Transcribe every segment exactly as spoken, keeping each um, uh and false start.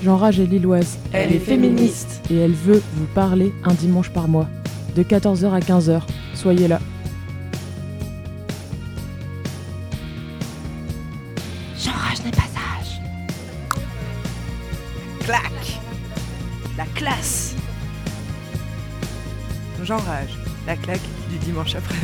Jean-Rage est lilloise. Elle est féministe. Et elle veut vous parler un dimanche par mois. De quatorze heures à quinze heures. Soyez là. Jean-Rage n'est pas sage. Clac. La classe. Jean-Rage. La claque du dimanche après.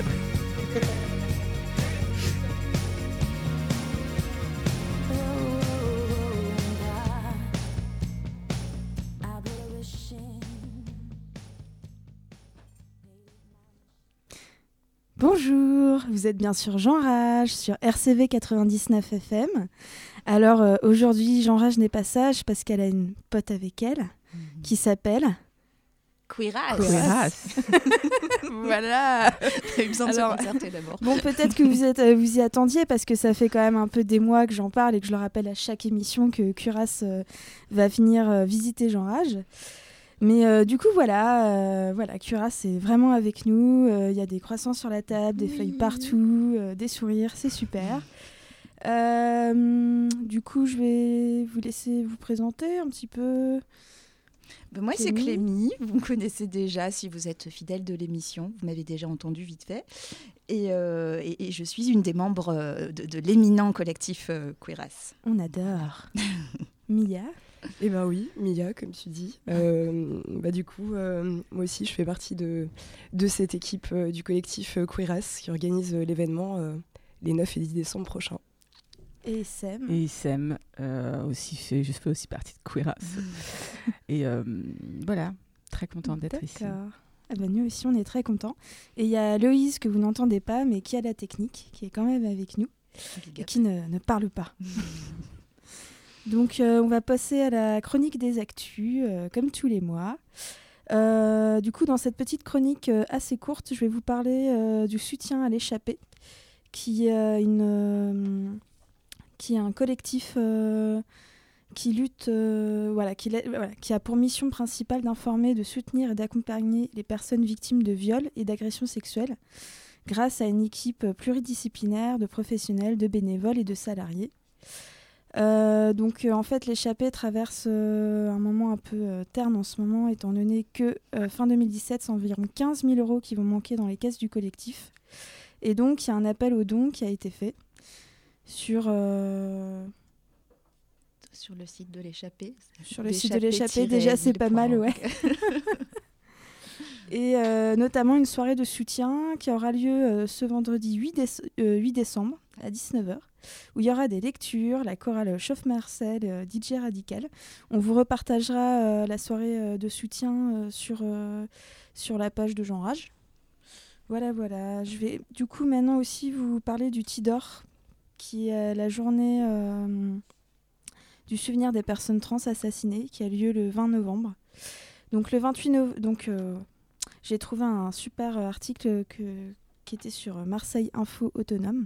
Bonjour, vous êtes bien sûr Jean-Rage sur R C V quatre-vingt-dix-neuf F M. Alors euh, aujourd'hui, Jean-Rage n'est pas sage parce qu'elle a une pote avec elle mmh. qui s'appelle... Queerass. Queerass. Voilà. T'as eu besoin de Alors, se concerter d'abord. Bon, peut-être que vous, êtes, euh, vous y attendiez parce que ça fait quand même un peu des mois que j'en parle et que je le rappelle à chaque émission que Queerass euh, va venir euh, visiter Jean-Rage. Mais euh, du coup, voilà, euh, voilà, Queerass est vraiment avec nous. Il euh, y a des croissants sur la table, des oui. feuilles partout, euh, des sourires, c'est super. Euh, du coup, je vais vous laisser vous présenter un petit peu. Ben moi, Clémy. C'est Clémy. Vous me connaissez déjà si vous êtes fidèle de l'émission. Vous m'avez déjà entendu vite fait. Et, euh, et, et je suis une des membres de, de l'éminent collectif euh, Queerass. On adore. Mia. Eh ben oui, Mia, comme tu dis. Euh, bah du coup, euh, moi aussi, je fais partie de, de cette équipe euh, du collectif euh, Queerass qui organise euh, l'événement euh, les neuf et dix décembre prochains. Et Issem. Et Issem, euh, aussi fait, je fais aussi partie de Queerass. Et euh, voilà, très contente d'être D'accord. ici. Ah ben nous aussi, on est très contents. Et il y a Loïse que vous n'entendez pas, mais qui a la technique, qui est quand même avec nous, et qui ne, ne parle pas. Donc, euh, on va passer à la chronique des actus, euh, comme tous les mois. Euh, du coup, dans cette petite chronique euh, assez courte, je vais vous parler euh, du soutien à l'échappée, qui, euh, une, euh, qui est un collectif euh, qui lutte, euh, voilà, qui, voilà, qui a pour mission principale d'informer, de soutenir et d'accompagner les personnes victimes de viols et d'agressions sexuelles, grâce à une équipe pluridisciplinaire de professionnels, de bénévoles et de salariés. Euh, donc euh, en fait l'échappée traverse euh, un moment un peu euh, terne en ce moment, étant donné que euh, fin deux mille dix-sept c'est environ quinze mille euros qui vont manquer dans les caisses du collectif, et donc il y a un appel aux dons qui a été fait sur euh... sur le site de l'échappée sur le site de l'échappée déjà c'est pas mal, ouais. Et euh, notamment une soirée de soutien qui aura lieu euh, ce vendredi huit, déce- euh, huit décembre à dix-neuf heures, où il y aura des lectures, la chorale Chauffe-Marcel, euh, D J Radical. On vous repartagera euh, la soirée euh, de soutien euh, sur, euh, sur la page de Jean-Rage. Voilà, voilà. Je vais du coup maintenant aussi vous parler du Tidor, qui est la journée euh, du souvenir des personnes trans assassinées, qui a lieu le vingt novembre. Donc le vingt-huit novembre... Donc, euh, j'ai trouvé un super article que, qui était sur Marseille Info Autonome.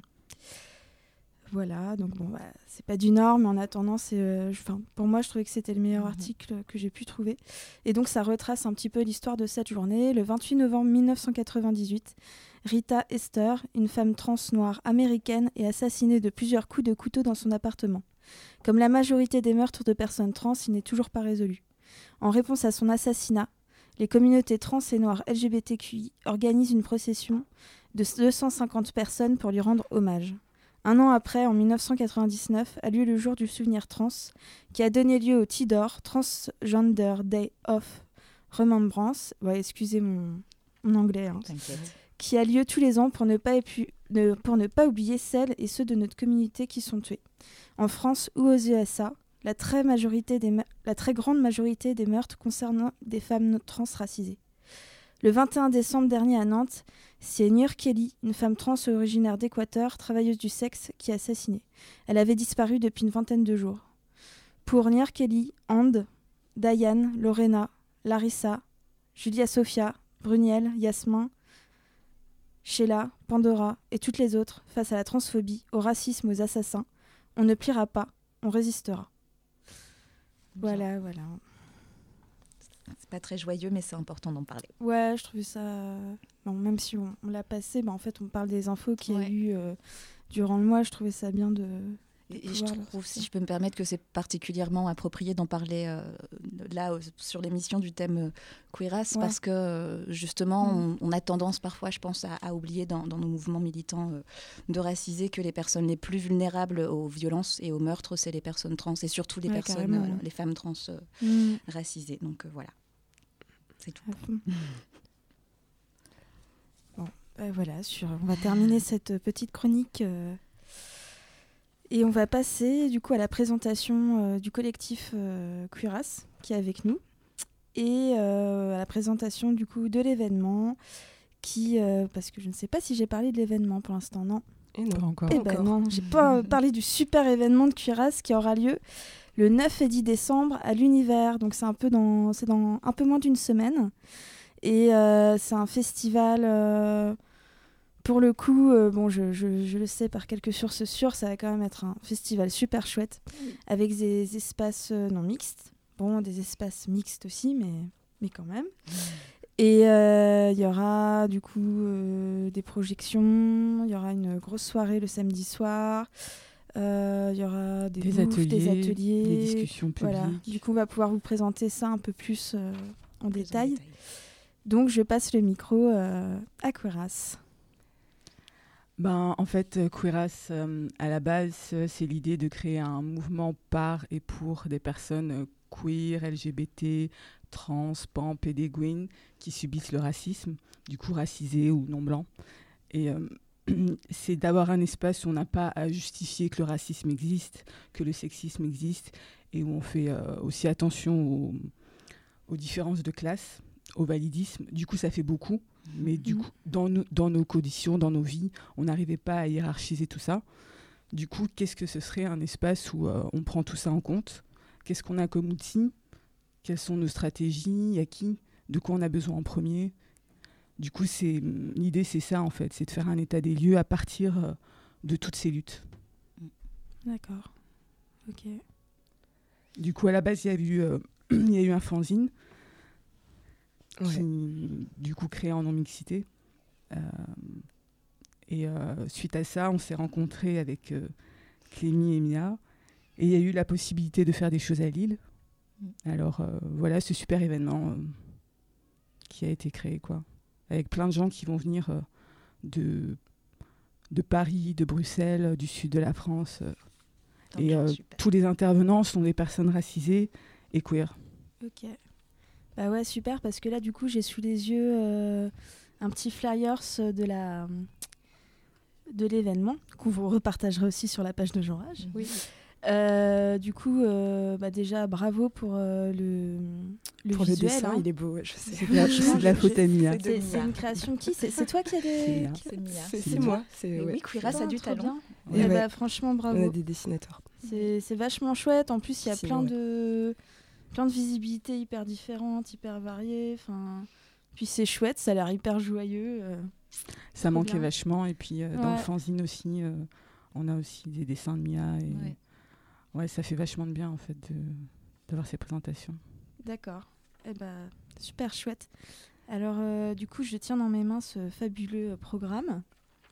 Voilà, donc bon, bah, c'est pas du Nord, mais en attendant, c'est, euh, pour moi, je trouvais que c'était le meilleur mmh. article que j'ai pu trouver. Et donc, ça retrace un petit peu l'histoire de cette journée. Le vingt-huit novembre mille neuf cent quatre-vingt-dix-huit, Rita Ester, une femme trans noire américaine, est assassinée de plusieurs coups de couteau dans son appartement. Comme la majorité des meurtres de personnes trans, il n'est toujours pas résolu. En réponse à son assassinat, les communautés trans et noires L G B T Q I organisent une procession de deux cent cinquante personnes pour lui rendre hommage. Un an après, en mille neuf cent quatre-vingt-dix-neuf, a lieu le jour du souvenir trans, qui a donné lieu au Tidor, Transgender Day of Remembrance, ouais, excusez mon, mon anglais, hein, qui a lieu tous les ans pour ne, pas épu- ne, pour ne pas oublier celles et ceux de notre communauté qui sont tués. En France ou aux U S A, La très, majorité des me- la très grande majorité des meurtres concernant des femmes trans racisées. Le vingt et un décembre dernier à Nantes, c'est Nur Kelly, une femme trans originaire d'Équateur, travailleuse du sexe, qui est assassinée. Elle avait disparu depuis une vingtaine de jours. Pour Nur Kelly, And, Diane, Lorena, Larissa, Julia Sophia, Bruniel, Yasmin, Sheila, Pandora et toutes les autres, face à la transphobie, au racisme, aux assassins, on ne pliera pas, on résistera. Voilà, voilà. C'est pas très joyeux, mais c'est important d'en parler. Ouais, je trouvais ça... Bon, même si on, on l'a passé, bah, en fait, on parle des infos qu'il y a ouais. eu euh, durant le mois. Je trouvais ça bien de... Et, et je trouve, si je peux me permettre, que c'est particulièrement approprié d'en parler euh, là, euh, sur l'émission du thème euh, Queeras, ouais. parce que euh, justement, mmh. on, on a tendance parfois, je pense, à, à oublier dans, dans nos mouvements militants euh, de raciser que les personnes les plus vulnérables aux violences et aux meurtres, c'est les personnes trans, et surtout les ouais, personnes, euh, les femmes trans euh, mmh. racisées. Donc euh, voilà, c'est tout. Mmh. Bon, ben voilà, sur, on va terminer cette petite chronique... Euh... Et on va passer du coup à la présentation euh, du collectif euh, Queeras qui est avec nous et euh, à la présentation du coup de l'événement qui euh, parce que je ne sais pas si j'ai parlé de l'événement pour l'instant, non. Et non, pas encore. Eh ben non, j'ai pas euh, parlé du super événement de Queeras qui aura lieu le neuf et dix décembre à l'Univers. Donc c'est un peu dans c'est dans un peu moins d'une semaine et euh, c'est un festival euh, Pour le coup, euh, bon, je, je, je le sais par quelques sources sûres, ça va quand même être un festival super chouette, oui. avec des espaces euh, non mixtes, bon, des espaces mixtes aussi, mais, mais quand même. Mmh. Et il euh, y aura du coup euh, des projections, il y aura une grosse soirée le samedi soir, il euh, y aura des, des, bouffes, ateliers, des ateliers, des discussions publiques. Voilà. Du coup, on va pouvoir vous présenter ça un peu plus euh, en, plus détail. en détail. Donc, je passe le micro euh, à Queeras. Ben, en fait, Queeras, euh, à la base, c'est l'idée de créer un mouvement par et pour des personnes queer, L G B T, trans, pan, pédéguines, qui subissent le racisme, du coup racisés ou non blancs. Et euh, c'est d'avoir un espace où on n'a pas à justifier que le racisme existe, que le sexisme existe, et où on fait euh, aussi attention aux, aux différences de classe, au validisme. Du coup, ça fait beaucoup. Mais du mmh. coup, dans, no- dans nos conditions, dans nos vies, on n'arrivait pas à hiérarchiser tout ça. Du coup, qu'est-ce que ce serait un espace où euh, on prend tout ça en compte ? Qu'est-ce qu'on a comme outils ? Quelles sont nos stratégies ? À qui ? De quoi on a besoin en premier ? Du coup, c'est, l'idée, c'est ça, en fait. C'est de faire un état des lieux à partir euh, de toutes ces luttes. D'accord. Ok. Du coup, à la base, il y a eu, euh, il y a eu un fanzine. Ouais. Qui, du coup, créé en non-mixité. Euh, et euh, suite à ça, on s'est rencontrés avec euh, Clémy et Mia. Et il y a eu la possibilité de faire des choses à Lille. Mm. Alors, euh, voilà ce super événement euh, qui a été créé, quoi. Avec plein de gens qui vont venir euh, de, de Paris, de Bruxelles, du sud de la France. Euh, et euh, tous les intervenants sont des personnes racisées et queer. Ok. Bah ouais, super, parce que là, du coup, j'ai sous les yeux euh, un petit flyers de, la, de l'événement, qu'on vous repartagera aussi sur la page de Jean Rage. Oui. Euh, du coup, euh, bah déjà, bravo pour euh, le, le pour visuel. le dessin, hein. il est beau, ouais, je sais. C'est de la, c'est de la faute à Mia. C'est, c'est une création de qui ? c'est, c'est toi qui as des... C'est, c'est Mia. C'est, c'est, c'est moi. C'est, ouais. Oui, Queeras a du talent. Et ouais. bah, franchement, bravo. On a des dessinateurs. C'est, c'est vachement chouette. En plus, il y a si, plein ouais. de... plein de visibilités hyper différentes, hyper variées. Enfin, puis c'est chouette, ça a l'air hyper joyeux. Euh, ça manquait bien. vachement. Et puis euh, ouais. dans le fanzine aussi, euh, on a aussi des dessins de Mia. Et ouais. ouais, ça fait vachement de bien en fait de, d'avoir ces présentations. D'accord. Eh ben, super chouette. Alors euh, du coup, je tiens dans mes mains ce fabuleux programme.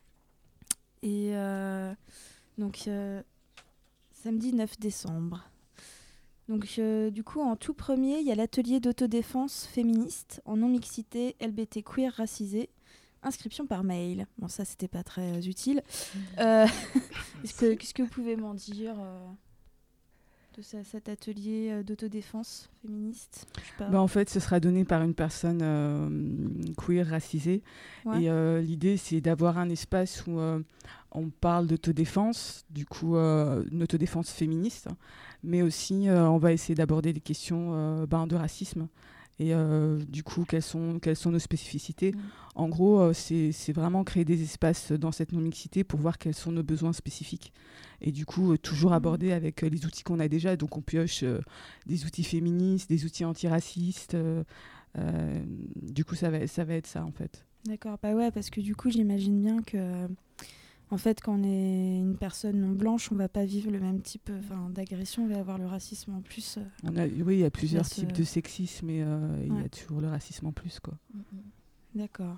Et euh, donc euh, samedi neuf décembre. Donc, euh, du coup, en tout premier, il y a l'atelier d'autodéfense féministe en non-mixité L B T queer racisé. Inscription par mail. Bon, ça, c'était pas très euh, utile. Euh, est-ce que, qu'est-ce que vous pouvez m'en dire euh, de ça, cet atelier euh, d'autodéfense féministe ? Je sais pas. Bah, en fait, ce sera donné par une personne euh, queer racisée. Ouais. Et euh, l'idée, c'est d'avoir un espace où euh, on parle d'autodéfense, du coup, euh, une autodéfense féministe. Mais aussi, euh, on va essayer d'aborder des questions euh, ben, de racisme. Et euh, du coup, quelles sont, quelles sont nos spécificités ? Mmh. En gros, euh, c'est, c'est vraiment créer des espaces dans cette non-mixité pour voir quels sont nos besoins spécifiques. Et du coup, euh, toujours mmh. aborder avec euh, les outils qu'on a déjà. Donc, on pioche euh, des outils féministes, des outils antiracistes. Euh, euh, du coup, ça va, ça va être ça, en fait. D'accord. Bah ouais, parce que du coup, j'imagine bien que... En fait, quand on est une personne non blanche, on ne va pas vivre le même type d'agression, on va avoir le racisme en plus. Euh, on a, oui, il y a plusieurs ce... types de sexisme et euh, il ouais. y a toujours le racisme en plus, quoi. D'accord.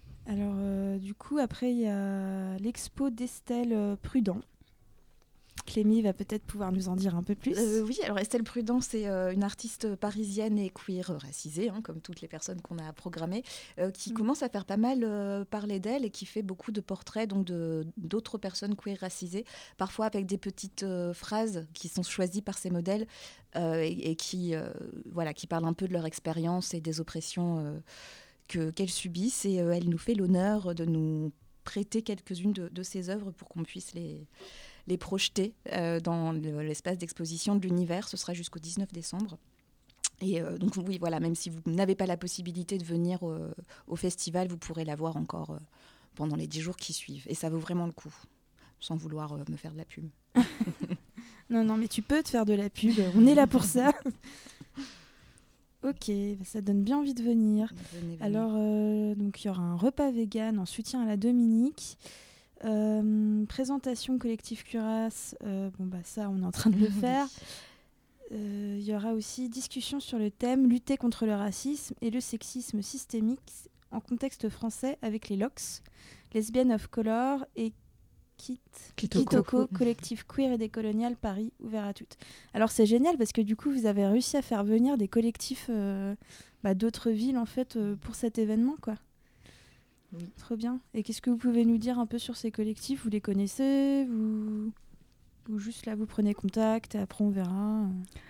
Alors, euh, du coup, après, il y a l'expo d'Estelle Prudent, Clémy va peut-être pouvoir nous en dire un peu plus. Euh, oui, alors Estelle Prudent, c'est euh, une artiste parisienne et queer euh, racisée, hein, comme toutes les personnes qu'on a programmées, euh, qui mmh. commence à faire pas mal euh, parler d'elle et qui fait beaucoup de portraits donc de, d'autres personnes queer racisées, parfois avec des petites euh, phrases qui sont choisies par ces modèles euh, et, et qui, euh, voilà, qui parlent un peu de leur expérience et des oppressions euh, que, qu'elles subissent. Et euh, elle nous fait l'honneur de nous prêter quelques-unes de, de ses œuvres pour qu'on puisse les... les projeter euh, dans l'espace d'exposition de l'univers. Ce sera jusqu'au dix-neuf décembre. Et euh, donc oui, voilà, même si vous n'avez pas la possibilité de venir euh, au festival, vous pourrez la voir encore euh, pendant les dix jours qui suivent. Et ça vaut vraiment le coup, sans vouloir euh, me faire de la pub. Non, non, mais tu peux te faire de la pub. On est là pour ça. Ok, ça donne bien envie de venir. Venez, venez. Alors, euh, donc il y aura un repas vegan en soutien à la Dominique. Euh, présentation collectif Cuirasse, euh, bon bah ça on est en train de le faire. Il euh, y aura aussi discussion sur le thème lutter contre le racisme et le sexisme systémique en contexte français avec les L O X, Lesbiennes of Color et Kit, Kitoko. Kitoko, collectif queer et décolonial Paris ouvert à toutes. Alors c'est génial parce que du coup vous avez réussi à faire venir des collectifs euh, bah, d'autres villes en fait euh, pour cet événement quoi. Oui. Trop bien. Et qu'est-ce que vous pouvez nous dire un peu sur ces collectifs ? Vous les connaissez ? Vous... Ou juste là, vous prenez contact et après on verra ?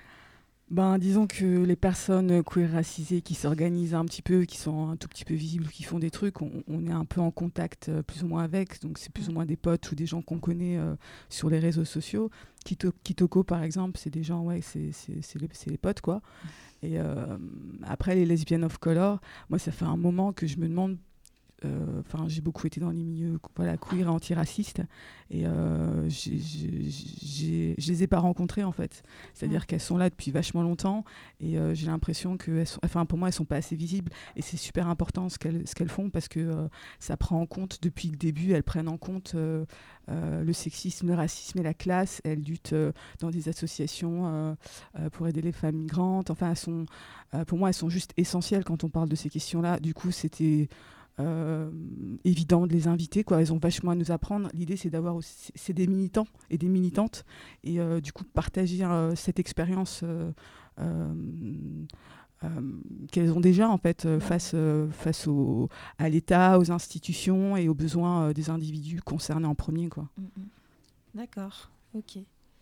Ben, disons que les personnes queer racisées qui s'organisent un petit peu, qui sont un tout petit peu visibles, qui font des trucs, on, on est un peu en contact euh, plus ou moins avec. Donc c'est plus ou moins des potes ou des gens qu'on connaît euh, sur les réseaux sociaux. Kito, Kitoko, par exemple, c'est des gens, ouais, c'est, c'est, c'est, les, c'est les potes, quoi. Et euh, après, les Lesbiennes of Color, moi, ça fait un moment que je me demande. Enfin, euh, j'ai beaucoup été dans les milieux voilà, queer et antiracistes et euh, j'ai, j'ai, j'ai, je les ai pas rencontrées en fait. C'est-à-dire ouais. qu'elles sont là depuis vachement longtemps et euh, j'ai l'impression que, elles sont, enfin, pour moi, elles sont pas assez visibles et c'est super important ce qu'elles, ce qu'elles font parce que euh, ça prend en compte depuis le début, elles prennent en compte euh, euh, le sexisme, le racisme et la classe. Elles luttent euh, dans des associations euh, euh, pour aider les femmes migrantes. Enfin, elles sont, euh, pour moi, elles sont juste essentielles quand on parle de ces questions-là. Du coup, c'était Euh, évident de les inviter quoi. Elles ont vachement à nous apprendre. L'idée c'est d'avoir aussi, c'est des militants et des militantes et euh, du coup partager euh, cette expérience euh, euh, euh, qu'elles ont déjà en fait euh, face, euh, face au, à l'État, aux institutions et aux besoins euh, des individus concernés en premier quoi. D'accord, ok,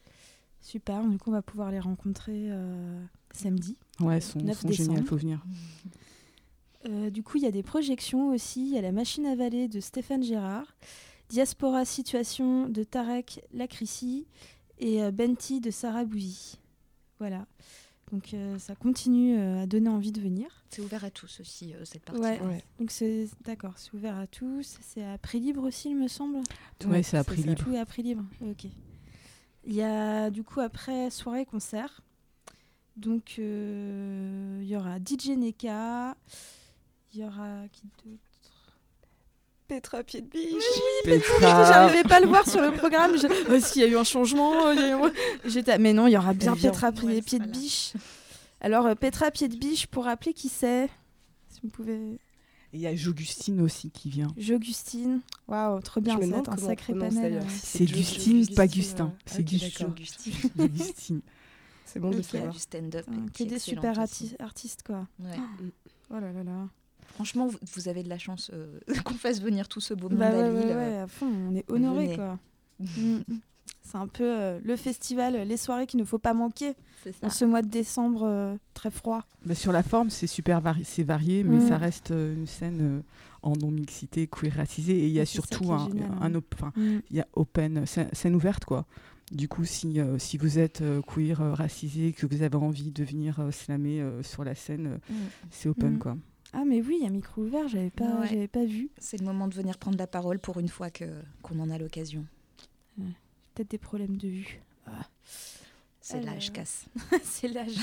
super. Du coup on va pouvoir les rencontrer euh, samedi. Ouais, elles sont, sont géniales, faut venir. Euh, du coup, il y a des projections aussi. Il y a La Machine à Valer de Stéphane Gérard, Diaspora Situation de Tarek Lakrissi et euh, Benti de Sarah Bouzy. Voilà. Donc euh, ça continue euh, à donner envie de venir. C'est ouvert à tous aussi, euh, cette partie. Ouais, ouais. Donc c'est d'accord, c'est ouvert à tous. C'est à prix libre aussi, il me semble. Ouais, ouais c'est à prix libre. Tout est à prix libre. Ok. Il y a du coup après soirée concert. Donc il euh, y aura D J Neka. Il y aura qui d'autre ? Petra Pied de Biche. Oui, Petra. J'arrivais pas à le voir sur le programme. Je... Oh, est-ce qu'il y a eu un changement ? J'étais... Mais non, il y aura bien Petra Pied ouais, de Biche. Alors, euh, Petra Pied de Biche, pour rappeler qui c'est, si vous pouvez... Et il y a Jogustine aussi qui vient. Jogustine. Waouh, trop bien, c'est un sacré panel. C'est Gustine, pas Gustin. C'est Gustine. Gustine. C'est bon de le savoir. Du stand-up. Que des super arti- artistes, quoi. Ouais. Oh là là là. Franchement, vous, vous avez de la chance euh, qu'on fasse venir tout ce beau monde bah à ouais, Lille. Ouais, ouais, à fond, on est honorés, quoi. C'est un peu euh, le festival, les soirées qu'il ne faut pas manquer en ce mois de décembre euh, très froid. Bah sur la forme, c'est super vari- c'est varié, mais mmh. ça reste euh, une scène euh, en non-mixité, queer racisée. Et il y a c'est surtout un, génial, un, un op- mmh. y a open, scène, scène ouverte, quoi. Du coup, si, euh, si vous êtes euh, queer, euh, racisé, que vous avez envie de venir euh, slammer euh, sur la scène, euh, mmh. c'est open, mmh. quoi. Ah mais oui, il y a micro ouvert, j'avais pas, ouais. j'avais pas vu. C'est le moment de venir prendre la parole pour une fois que, qu'on en a l'occasion. Ouais. Peut-être des problèmes de vue. Ah. C'est Alors... l'âge, casse. C'est l'âge.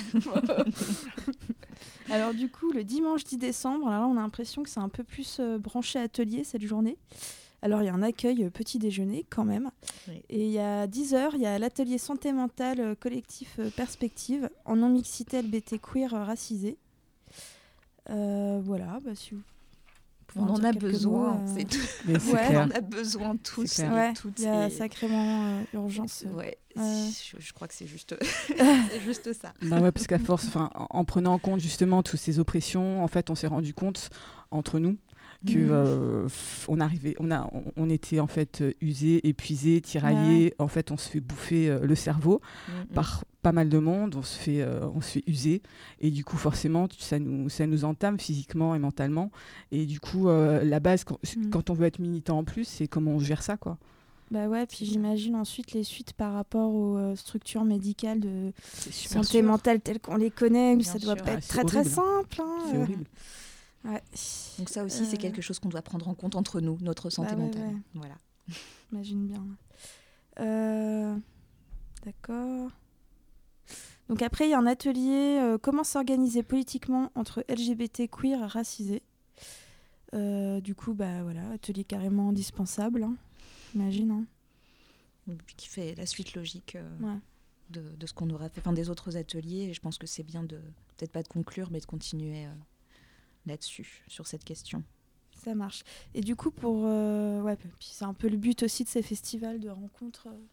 Alors du coup, le dimanche dix décembre, là, on a l'impression que c'est un peu plus euh, branché atelier cette journée. Alors il y a un accueil euh, petit déjeuner quand même. Oui. Et il y a dix heures, il y a l'atelier santé mentale euh, collectif euh, Perspective en non-mixité L B T queer euh, racisé. Euh, voilà, bah, si vous pour On en dire a quelques besoin, mots, euh, c'est tout. Mais c'est Ouais. clair. On a besoin tous C'est et clair. Ouais, toutes. il y a et- sacrément euh, urgence. euh. Ouais, Ouais. je, je crois que c'est juste, c'est juste ça. Bah ouais, parce qu'à force, enfin, en en prenant en compte justement toutes ces oppressions, en fait, on s'est rendu compte entre nous que Mhm. euh, f- on arrivait, on a, on, on était en fait euh, usés, épuisés, tiraillés. En fait, on se fait bouffer euh, le cerveau Mhm. par pas mal de monde. On se fait, euh, on se fait user, et du coup, forcément, tu- ça nous, ça nous entame physiquement et mentalement. Et du coup, euh, la base, quand, Mhm. quand on veut être militant en plus, c'est comment on gère ça, quoi. Bah ouais, puis j'imagine ensuite les suites par rapport aux euh, structures médicales de C'est super santé sûr. mentale telles qu'on les connaît, où Bien ça doit sûr. pas Ah, être c'est très très horrible. simple. hein, C'est euh. horrible. Ouais. Donc ça aussi, c'est Euh, quelque chose qu'on doit prendre en compte entre nous, notre santé Bah ouais, mentale. ouais. Voilà. J'imagine bien. Euh, D'accord. Donc après, il y a un atelier euh, comment s'organiser politiquement entre L G B T, queer et racisés. Euh, du coup, bah voilà, atelier carrément indispensable, hein, j'imagine. hein. Puis qui fait la suite logique euh, Ouais. de, de ce qu'on aura fait, enfin des autres ateliers. Et je pense que c'est bien de, peut-être pas de conclure, mais de continuer euh, là-dessus, sur cette question. Ça marche. Et du coup, pour. euh, ouais, puis c'est un peu le but aussi de ces festivals de rencontres. euh.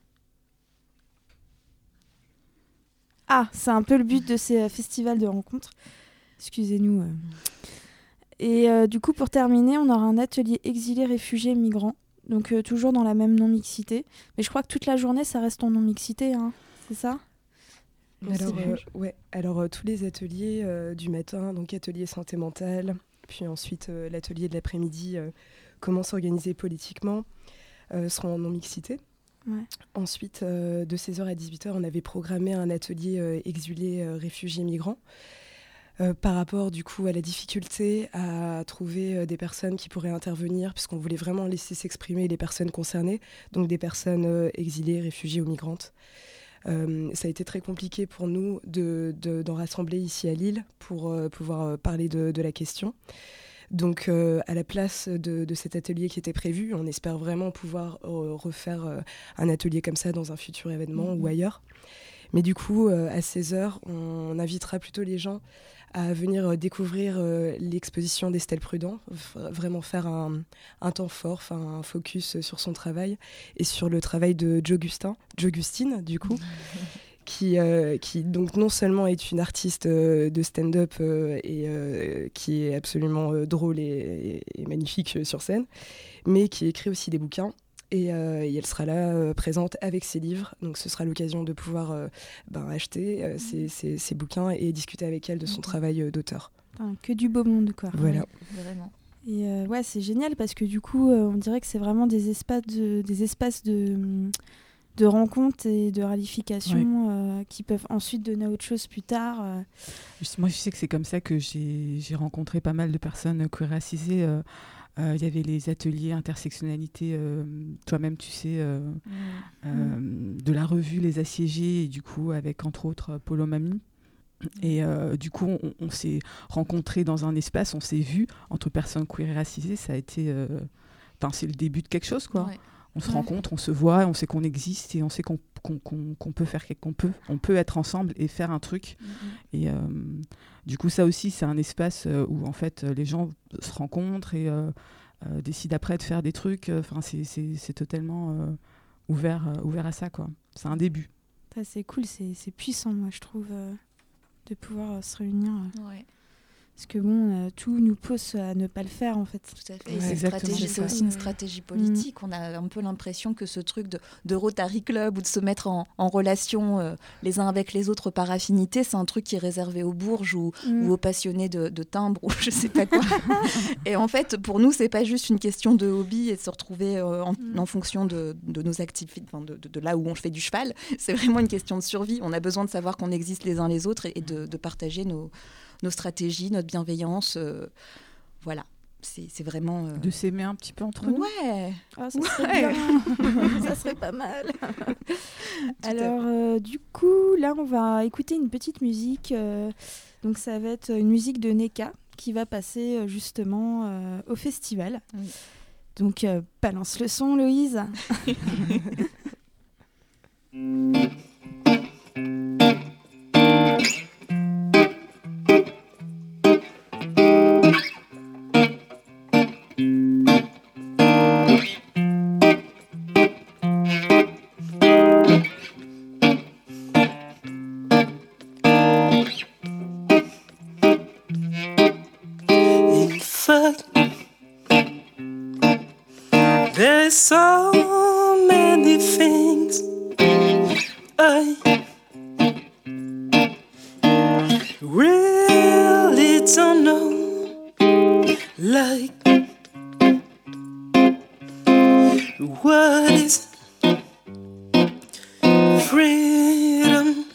Ah, c'est un peu le but de ces euh, festivals de rencontres. Excusez-nous. euh. Et euh, du coup, pour terminer, on aura un atelier exilés, réfugiés, migrants. Donc, euh, toujours dans la même non-mixité. Mais je crois que toute la journée, ça reste en non-mixité, hein. C'est ça ? Je sais Alors, plus. euh, ouais. Alors euh, tous les ateliers euh, du matin, donc atelier santé mentale, puis ensuite euh, l'atelier de l'après-midi, euh, comment s'organiser politiquement, euh, seront en non-mixité. Ouais. Ensuite, euh, de seize heures à dix-huit heures, on avait programmé un atelier euh, exilés, euh, réfugiés, migrants. Euh, par rapport du coup à la difficulté à trouver euh, des personnes qui pourraient intervenir, puisqu'on voulait vraiment laisser s'exprimer les personnes concernées, donc des personnes euh, exilées, réfugiées ou migrantes. Euh, ça a été très compliqué pour nous de, de, d'en rassembler ici à Lille pour euh, pouvoir euh, parler de, de la question. Donc euh, à la place de, de cet atelier qui était prévu, on espère vraiment pouvoir euh, refaire euh, un atelier comme ça dans un futur événement Mhm. ou ailleurs. Mais du coup, euh, à seize heures, on invitera plutôt les gens à venir euh, découvrir euh, l'exposition d'Estelle Prudent, v- vraiment faire un, un temps fort, enfin, un focus sur son travail et sur le travail de Joe Gustin, Joe Gustine, du coup, qui, euh, qui donc non seulement est une artiste euh, de stand-up euh, et euh, qui est absolument euh, drôle et, et- et magnifique euh, sur scène, mais qui écrit aussi des bouquins. Et, euh, et elle sera là euh, présente avec ses livres, donc ce sera l'occasion de pouvoir euh, ben, acheter euh, ses, ses- ses bouquins et discuter avec elle de son Mhm. travail euh, d'auteur. Enfin, que du beau monde, quoi. Voilà. Oui, vraiment. Et euh, ouais, c'est génial parce que du coup, euh, on dirait que c'est vraiment des espaces de, des espaces de, de rencontres et de rarification euh, qui peuvent ensuite donner à autre chose plus tard. euh. Juste, Moi, je sais que c'est comme ça que j'ai j'ai rencontré pas mal de personnes queer racisées. euh, euh, Il y avait les ateliers intersectionnalité, euh, toi-même, tu sais, euh, euh, de la revue Les Assiégés, et du coup, avec entre autres Polo Mami. Et euh, du coup, on, on s'est rencontrés dans un espace, on s'est vus entre personnes queer et racisées. Ça a été. euh, Enfin, c'est le début de quelque chose, quoi. Ouais. On se Ouais. rencontre, on se voit, on sait qu'on existe et on sait qu'on qu'on- qu'on- qu'on peut faire quelque- qu'on peut, on peut être ensemble et faire un truc. Et euh, du coup, ça aussi, c'est un espace euh, où en fait les gens se rencontrent et euh, euh, décident après de faire des trucs. Enfin, c'est c'est- c'est totalement euh, ouvert, euh, ouvert à ça, quoi. C'est un début. Ça, c'est cool, c'est c'est puissant, moi, je trouve, euh, de pouvoir euh, se réunir. euh. Ouais, Parce que bon, euh, tout nous pousse à ne pas le faire, en fait. tout à fait. Ouais, Et c'est exactement, stratégie, c'est c'est ça. aussi une Mm. stratégie politique. On a un peu l'impression que ce truc de, de Rotary Club ou de se mettre en, en relation euh, les uns avec les autres par affinité, c'est un truc qui est réservé aux bourges ou, Mm. ou aux passionnés de, de timbre ou je sais pas quoi. Et en fait, pour nous, c'est pas juste une question de hobby et de se retrouver euh, en, Mm. en fonction de, de nos activités, enfin, de, de- de là où on fait du cheval. C'est vraiment une question de survie. On a besoin de savoir qu'on existe les uns les autres et, et de, de partager nos, nos stratégies, notre bienveillance. euh, voilà, c'est c'est vraiment. euh, De s'aimer un petit peu entre nous. Ouais. Ah, ça serait Ouais. bien. Ça serait pas mal. Alors, euh, du coup, là, on va écouter une petite musique. euh, donc, ça va être une musique de Neka qui va passer euh, justement euh, au festival. Oui. Donc, euh, balance le son, Loïse. so many things I really don't know, like what is freedom?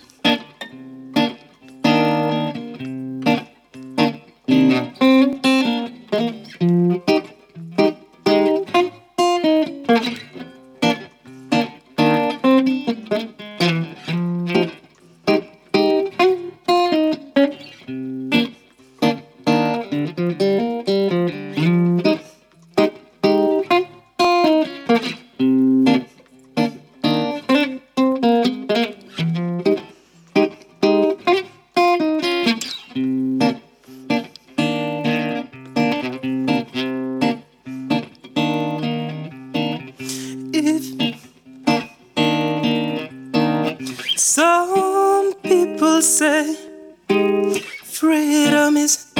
Some people say freedom is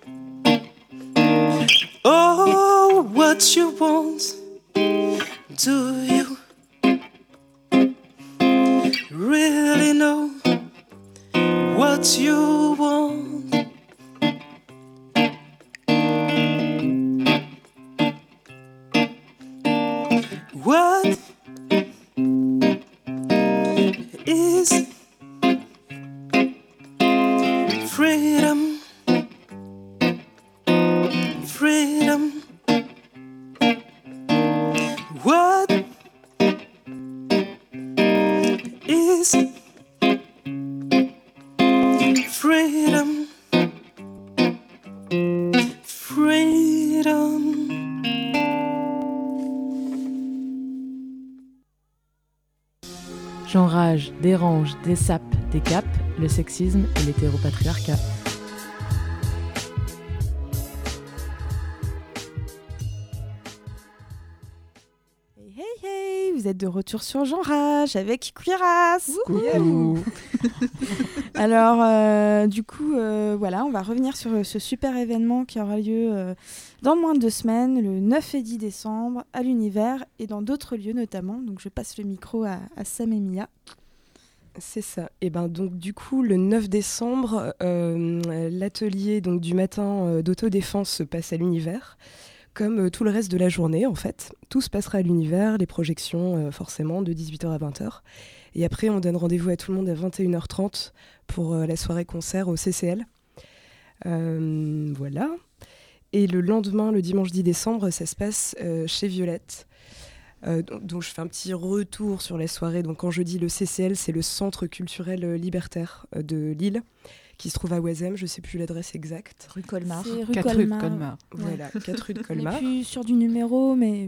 oh what you want. Do you really know what you want? What is freedom? Freedom. What is freedom? Freedom. J'enrage, dérange, dessape, décape, le sexisme et l'hétéropatriarcat. Hey, hey, hey, vous êtes de retour sur J'enrage avec Queeras. Coucou. Alors, euh, du coup, euh, voilà, on va revenir sur ce super événement qui aura lieu euh, dans moins de deux semaines, le neuf et dix décembre, à l'Univers et dans d'autres lieux notamment. Donc, je passe le micro à, à Sam et Mia. C'est ça. Et ben donc du coup le neuf décembre, euh, l'atelier donc du matin euh, d'autodéfense se passe à l'Univers, comme euh, tout le reste de la journée en fait. Tout se passera à l'Univers, les projections euh, forcément de dix-huit heures à vingt heures. Et après on donne rendez-vous à tout le monde à vingt et une heures trente pour euh, la soirée concert au C C L. Euh, voilà. Et le lendemain, le dimanche dix décembre, ça se passe euh, chez Violette. Euh, donc, donc je fais un petit retour sur la soirée. Donc quand je dis le C C L, c'est le Centre culturel libertaire euh, de Lille, qui se trouve à Oisem. Je ne sais plus l'adresse exacte. Rue Colmar. C'est rue quatre rue de Colmar. Colmar. Voilà, quatre rue de On Colmar. n'est plus sûr du numéro, mais...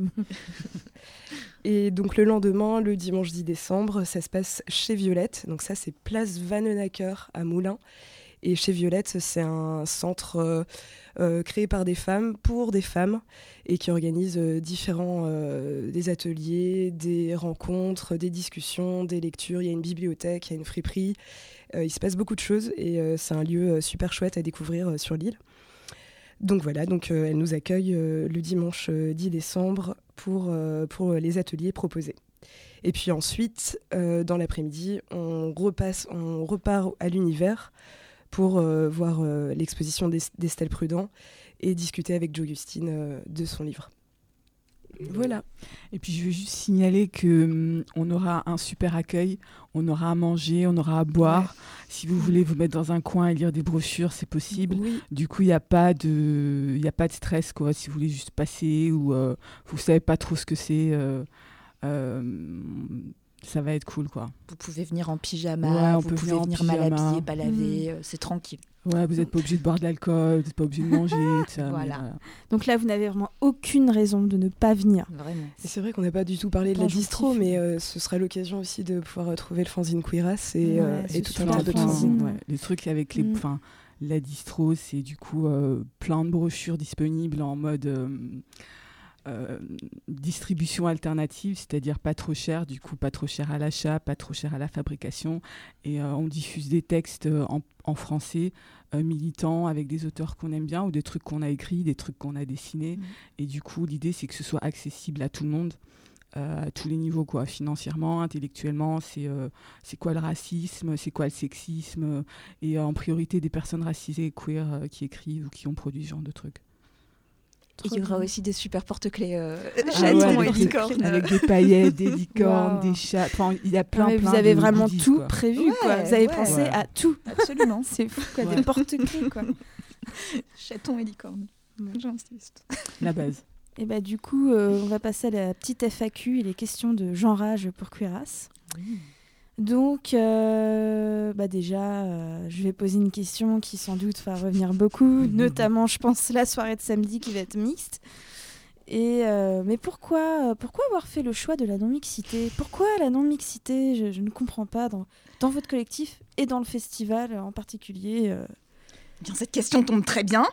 Et donc le lendemain, le dimanche dix décembre, ça se passe chez Violette. Donc ça, c'est place Vannenacker à Moulins. Et chez Violette, c'est un centre euh, euh, créé par des femmes pour des femmes et qui organise euh, différents euh, des ateliers, des rencontres, des discussions, des lectures. Il y a une bibliothèque, il y a une friperie. Euh, il se passe beaucoup de choses et euh, c'est un lieu euh, super chouette à découvrir euh, sur l'île. Donc voilà, donc, euh, elle nous accueille euh, le dimanche euh, dix décembre pour, euh, pour les ateliers proposés. Et puis ensuite, euh, dans l'après-midi, on, repasse, on repart à l'Univers pour euh, voir euh, l'exposition d'Es- d'Estelle Prudent et discuter avec Jo Gustine euh, de son livre. Voilà. Et puis je veux juste signaler qu'on hum, aura un super accueil, on aura à manger, on aura à boire. Ouais. Si vous voulez vous mettre dans un coin et lire des brochures, c'est possible. Oui. Du coup, il n'y a pas de, il y a pas de stress quoi. Si vous voulez juste passer ou euh, vous savez pas trop ce que c'est, euh, euh, ça va être cool quoi. Vous pouvez venir en pyjama, ouais, on vous peut pouvez venir, venir en mal pyjama. habillé, pas lavé, Mmh. euh, c'est tranquille. Ouais, vous n'êtes pas obligé de boire de l'alcool, vous n'êtes pas obligé de manger. Tout ça, Voilà. mais, voilà. Donc là, vous n'avez vraiment aucune raison de ne pas venir. Vraiment. Et c'est vrai qu'on n'a pas du tout parlé de la Attention, distro, kiff. mais euh, ce sera l'occasion aussi de pouvoir euh, trouver le fanzine Queeras et, Ouais, euh, ce et tout un super tas d'autres fanzine. fanzines. Ouais. Les trucs avec les, Mm. enfin, la distro, c'est du coup euh, plein de brochures disponibles en mode euh, euh, distribution alternative, c'est-à-dire pas trop cher, du coup pas trop cher à l'achat, pas trop cher à la fabrication, et euh, on diffuse des textes en, en français euh, militants avec des auteurs qu'on aime bien ou des trucs qu'on a écrits, des trucs qu'on a dessinés, Mm. et du coup l'idée c'est que ce soit accessible à tout le monde. euh, à tous les niveaux, quoi, financièrement, intellectuellement, c'est, euh, c'est quoi le racisme, c'est quoi le sexisme, et euh, en priorité des personnes racisées et queer euh, qui écrivent ou qui ont produit ce genre de trucs. Et il y aura aussi des super porte-clés euh, Ah chatons ouais, et des licornes. avec des paillettes, des licornes, Wow. des chats. Enfin, il y a plein, Non, mais plein vous avez de vraiment goodies, tout quoi. prévu, Ouais, quoi. Vous avez ouais. pensé Ouais. à tout. Absolument. C'est fou, quoi. Ouais. Des porte-clés, quoi. Chatons et licornes. Ouais. J'insiste. La base. Et bah du coup, euh, on va passer à la petite F A Q. Il est question de genrage pour Queeras. Donc, euh, bah déjà, euh, je vais poser une question qui sans doute va revenir beaucoup, notamment, je pense, la soirée de samedi qui va être mixte. Et euh, mais pourquoi, euh, pourquoi avoir fait le choix de la non-mixité ? Pourquoi la non-mixité ? je, je ne comprends pas dans, dans votre collectif et dans le festival en particulier. euh. Bien, cette question tombe très bien.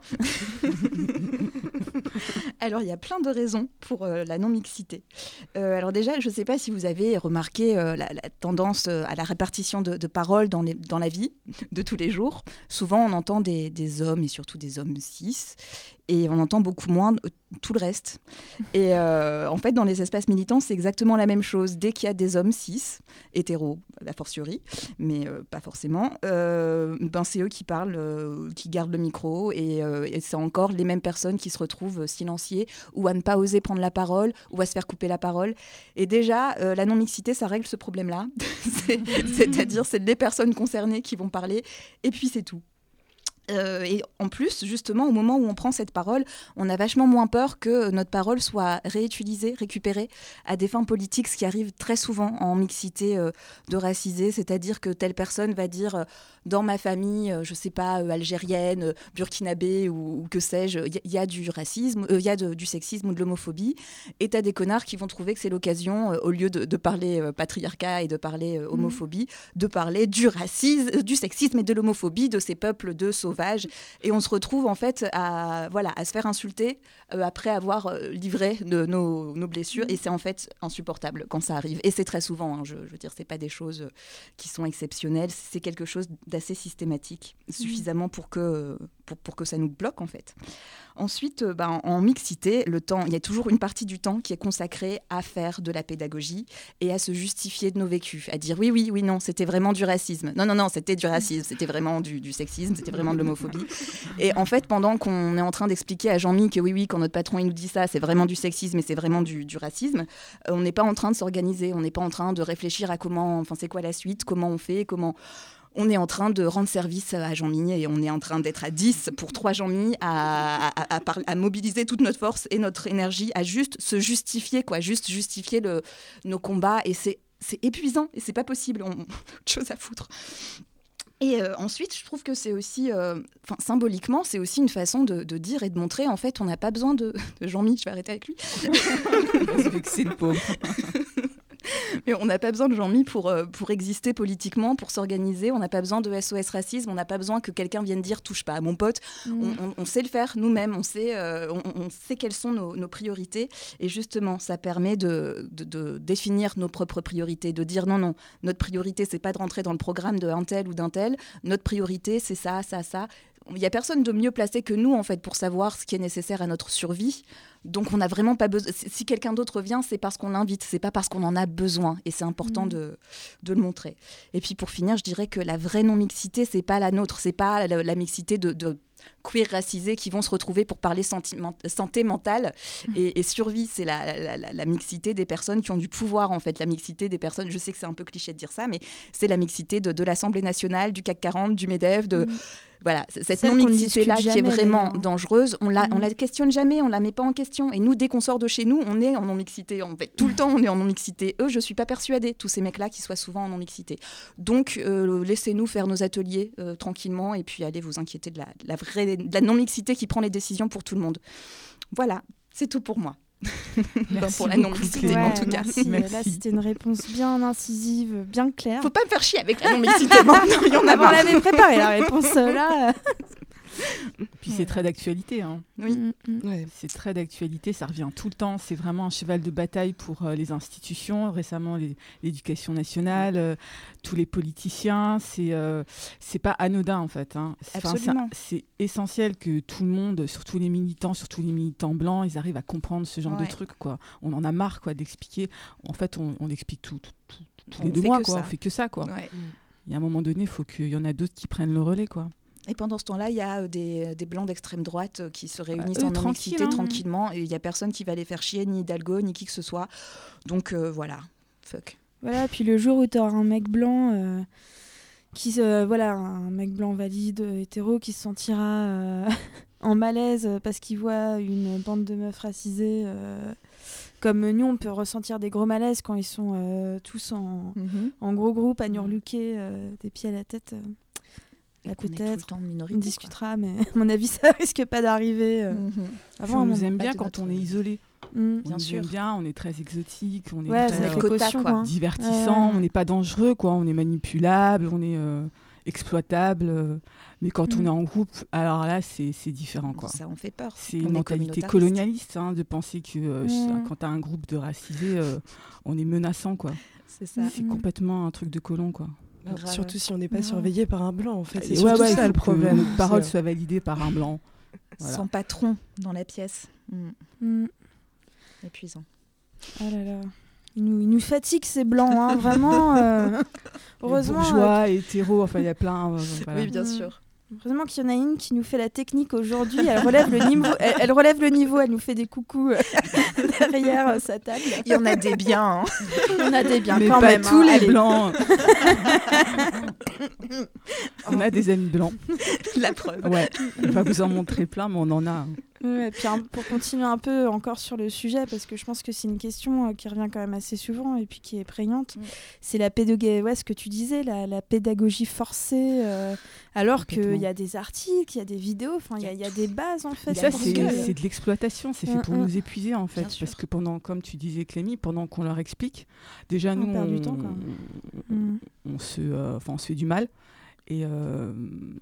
Alors, il y a plein de raisons pour euh, la non-mixité. Euh, alors déjà, je ne sais pas si vous avez remarqué euh, la, la tendance euh, à la répartition de, de paroles dans, les, dans la vie de tous les jours. Souvent, on entend des, des hommes, et surtout des hommes cis, et on entend beaucoup moins euh, tout le reste. Et euh, en fait, dans les espaces militants, c'est exactement la même chose. Dès qu'il y a des hommes cis, hétéros, a fortiori, mais euh, pas forcément, euh, ben c'est eux qui parlent, euh, qui gardent le micro, et, euh, et c'est encore les mêmes personnes qui se retrouvent silenciées ou à ne pas oser prendre la parole ou à se faire couper la parole. Et déjà, euh, la non-mixité, ça règle ce problème-là. c'est, c'est-à-dire, c'est les personnes concernées qui vont parler, et puis c'est tout. Euh, et en plus, justement, au moment où on prend cette parole, on a vachement moins peur que notre parole soit réutilisée, récupérée à des fins politiques, ce qui arrive très souvent en mixité euh, de racisés, c'est-à-dire que telle personne va dire euh, dans ma famille, euh, je sais pas, euh, algérienne, euh, burkinabé ou, ou que sais-je, il y, y a du racisme, il euh, y a de, du sexisme ou de l'homophobie, et t'as des connards qui vont trouver que c'est l'occasion, euh, au lieu de, de parler euh, patriarcat et de parler euh, homophobie, mmh. de parler du racisme, du sexisme et de l'homophobie de ces peuples de sauvages. Et on se retrouve en fait à, voilà, à se faire insulter euh, après avoir euh, livré de, nos, nos blessures. Et c'est en fait insupportable quand ça arrive. Et c'est très souvent, hein, je, je veux dire, c'est pas des choses qui sont exceptionnelles. C'est quelque chose d'assez systématique, suffisamment pour que, pour, pour que ça nous bloque en fait. Ensuite, euh, ben, en mixité, le temps, il y a toujours une partie du temps qui est consacrée à faire de la pédagogie et à se justifier de nos vécus, à dire oui, oui, oui, non, c'était vraiment du racisme. Non, non, non, c'était du racisme, c'était vraiment du, du sexisme, c'était vraiment de l'homophobie. Et en fait, pendant qu'on est en train d'expliquer à Jean-Mi que oui, oui, quand notre patron il nous dit ça, c'est vraiment du sexisme et c'est vraiment du, du racisme, euh, on n'est pas en train de s'organiser, on n'est pas en train de réfléchir à comment, enfin, c'est quoi la suite, comment on fait, comment... On est en train de rendre service à Jean-Mi et on est en train d'être à dix pour trois Jean-Mi, à, à, à, à, à mobiliser toute notre force et notre énergie, à juste se justifier, quoi, juste justifier le, nos combats. Et c'est, c'est épuisant et c'est pas possible, on a autre chose à foutre. Et euh, ensuite, je trouve que c'est aussi, euh, symboliquement, c'est aussi une façon de, de dire et de montrer, en fait, on n'a pas besoin de, de Jean-Mi, je vais arrêter avec lui. C'est le pauvre. Mais on n'a pas besoin de Jean-Mi pour, euh, pour exister politiquement, pour s'organiser. On n'a pas besoin de S O S Racisme. On n'a pas besoin que quelqu'un vienne dire « touche pas à mon pote mmh. ». On, on, on sait le faire nous-mêmes. On sait, euh, on, on sait quelles sont nos, nos priorités. Et justement, ça permet de, de, de définir nos propres priorités, de dire « non, non, notre priorité, c'est pas de rentrer dans le programme d'un tel ou d'un tel. Notre priorité, c'est ça, ça, ça ». Il n'y a personne de mieux placé que nous, en fait, pour savoir ce qui est nécessaire à notre survie. Donc, on n'a vraiment pas besoin... Si quelqu'un d'autre vient, c'est parce qu'on l'invite, c'est pas parce qu'on en a besoin. Et c'est important mmh. de, de le montrer. Et puis, pour finir, je dirais que la vraie non-mixité, c'est pas la nôtre. C'est pas la, la mixité de... de queer racisés qui vont se retrouver pour parler sentiment, santé mentale et, et survie. C'est la, la, la, la mixité des personnes qui ont du pouvoir, en fait. La mixité des personnes, je sais que c'est un peu cliché de dire ça, mais c'est la mixité de, de l'Assemblée nationale, du C A C quarante, du MEDEF, de... Mmh. Voilà, cette Celle non-mixité-là qui est vraiment d'ailleurs. dangereuse, on la, mmh. on la questionne jamais, on la met pas en question. Et nous, dès qu'on sort de chez nous, on est en non-mixité. En fait, tout le temps, on est en non-mixité. Eux, je suis pas persuadée, tous ces mecs-là, qui soient souvent en non-mixité. Donc, euh, laissez-nous faire nos ateliers euh, tranquillement et puis allez vous inquiéter de la, de la vraie, de la non-mixité qui prend les décisions pour tout le monde. Voilà, c'est tout pour moi. Merci pour la beaucoup, non-mixité, ouais, en tout cas. Merci. Merci. Là, c'était une réponse bien incisive, bien claire. Faut pas me faire chier avec la non-mixité maintenant, il y en a On l'avait préparé, la réponse, là. Puis c'est très d'actualité. Hein. Oui. Mm, mm. Ouais. C'est très d'actualité, ça revient tout le temps. C'est vraiment un cheval de bataille pour euh, les institutions. Récemment, les- l'éducation nationale, euh, tous les politiciens. C'est euh, c'est pas anodin en fait. Hein. C'est- enfin, c'est- Absolument. C'est essentiel que tout le monde, surtout les militants, surtout les militants blancs, ils arrivent à comprendre ce genre Ouais. de trucs. Quoi. On en a marre quoi d'expliquer. En fait, on, on explique tout, tout, tout- tous On les deux fait mois. que Quoi. ça. On fait que ça. Quoi. Ouais. Il y a un moment donné, il faut qu'il y en a d'autres qui prennent le relais. Quoi. Et pendant ce temps-là, il y a euh, des, des blancs d'extrême droite euh, qui se réunissent eux, en tranquille, non-mixité hein. tranquillement. Et il n'y a personne qui va les faire chier, ni Hidalgo, ni qui que ce soit. Donc euh, voilà, fuck. Voilà, puis le jour où tu auras un mec blanc, euh, qui se- voilà, un mec blanc valide, euh, hétéro, qui se sentira euh, en malaise parce qu'il voit une bande de meufs racisées, euh, comme nous, on peut ressentir des gros malaises quand ils sont euh, tous en, en gros groupe, à nurluquer, euh, des pieds à la tête. euh. Et Là, qu'on est tout peut-être, le temps en minorité, On quoi. discutera, mais à mon avis, ça risque pas d'arriver. euh, Mhm. Puis avant on un nous moment. aime pas bien de quand notre- on est isolé. Mm. On Bien nous sûr. aime bien, on est très exotique, on est Ouais, très, c'est le avec euh, les quota, cautions, quoi. quoi. divertissant, Ouais. on n'est pas dangereux, quoi. On est manipulable, on est euh, exploitable. euh, mais quand on Mm. est en groupe, alors là, c'est c'est différent, quoi. Ça, on fait peur. C'est On une est mentalité communautariste. colonialiste hein, de penser que euh, Mm. quand tu as un groupe de racisés, euh, on est menaçant, quoi. C'est ça. C'est Mm. complètement un truc de colon, quoi. Alors, Grave. surtout si on n'est pas Ouais. surveillé par un blanc, en fait. C'est Et surtout ouais, ouais, ça il le faut que problème. notre parole C'est- soit validée par un blanc. Voilà. Sans patron dans la pièce. Mm. Mm. Épuisant. Oh là là. Ils nous, ils nous fatiguent ces blancs, hein, vraiment. euh, Heureusement, euh, Bourgeois, hétéros, enfin, il y a plein. euh, voilà. Oui, bien Mm. sûr. heureusement qu'il y en a une qui nous fait la technique aujourd'hui. Elle relève le niveau. Elle, elle relève le niveau. Elle nous fait des coucous euh, derrière euh, sa table. Il y en a des biens. hein. On a des biens Mais quand pas même. tous hein. les Allez. blancs. On a des amis blancs. La preuve. Ouais, on va vous en montrer plein, mais on en a. Ouais, puis un- pour continuer un peu encore sur le sujet, parce que je pense que c'est une question euh, qui revient quand même assez souvent et puis qui est prégnante, Mm. c'est la pédagogie, ouais, ce que tu disais, la, la pédagogie forcée, euh, alors qu'il Complètement. y a des articles, il y a des vidéos, enfin il y, a- il y a des bases en fait. Et Il y ça, a pour c'est que- c'est de l'exploitation, c'est fait Mm, pour mm. nous épuiser en fait. Bien sûr. Parce que pendant, comme tu disais Clémy, pendant qu'on leur explique, déjà On nous, perd on, du temps, quoi. on, Mm. on se, euh, enfin, on se fait du mal et euh,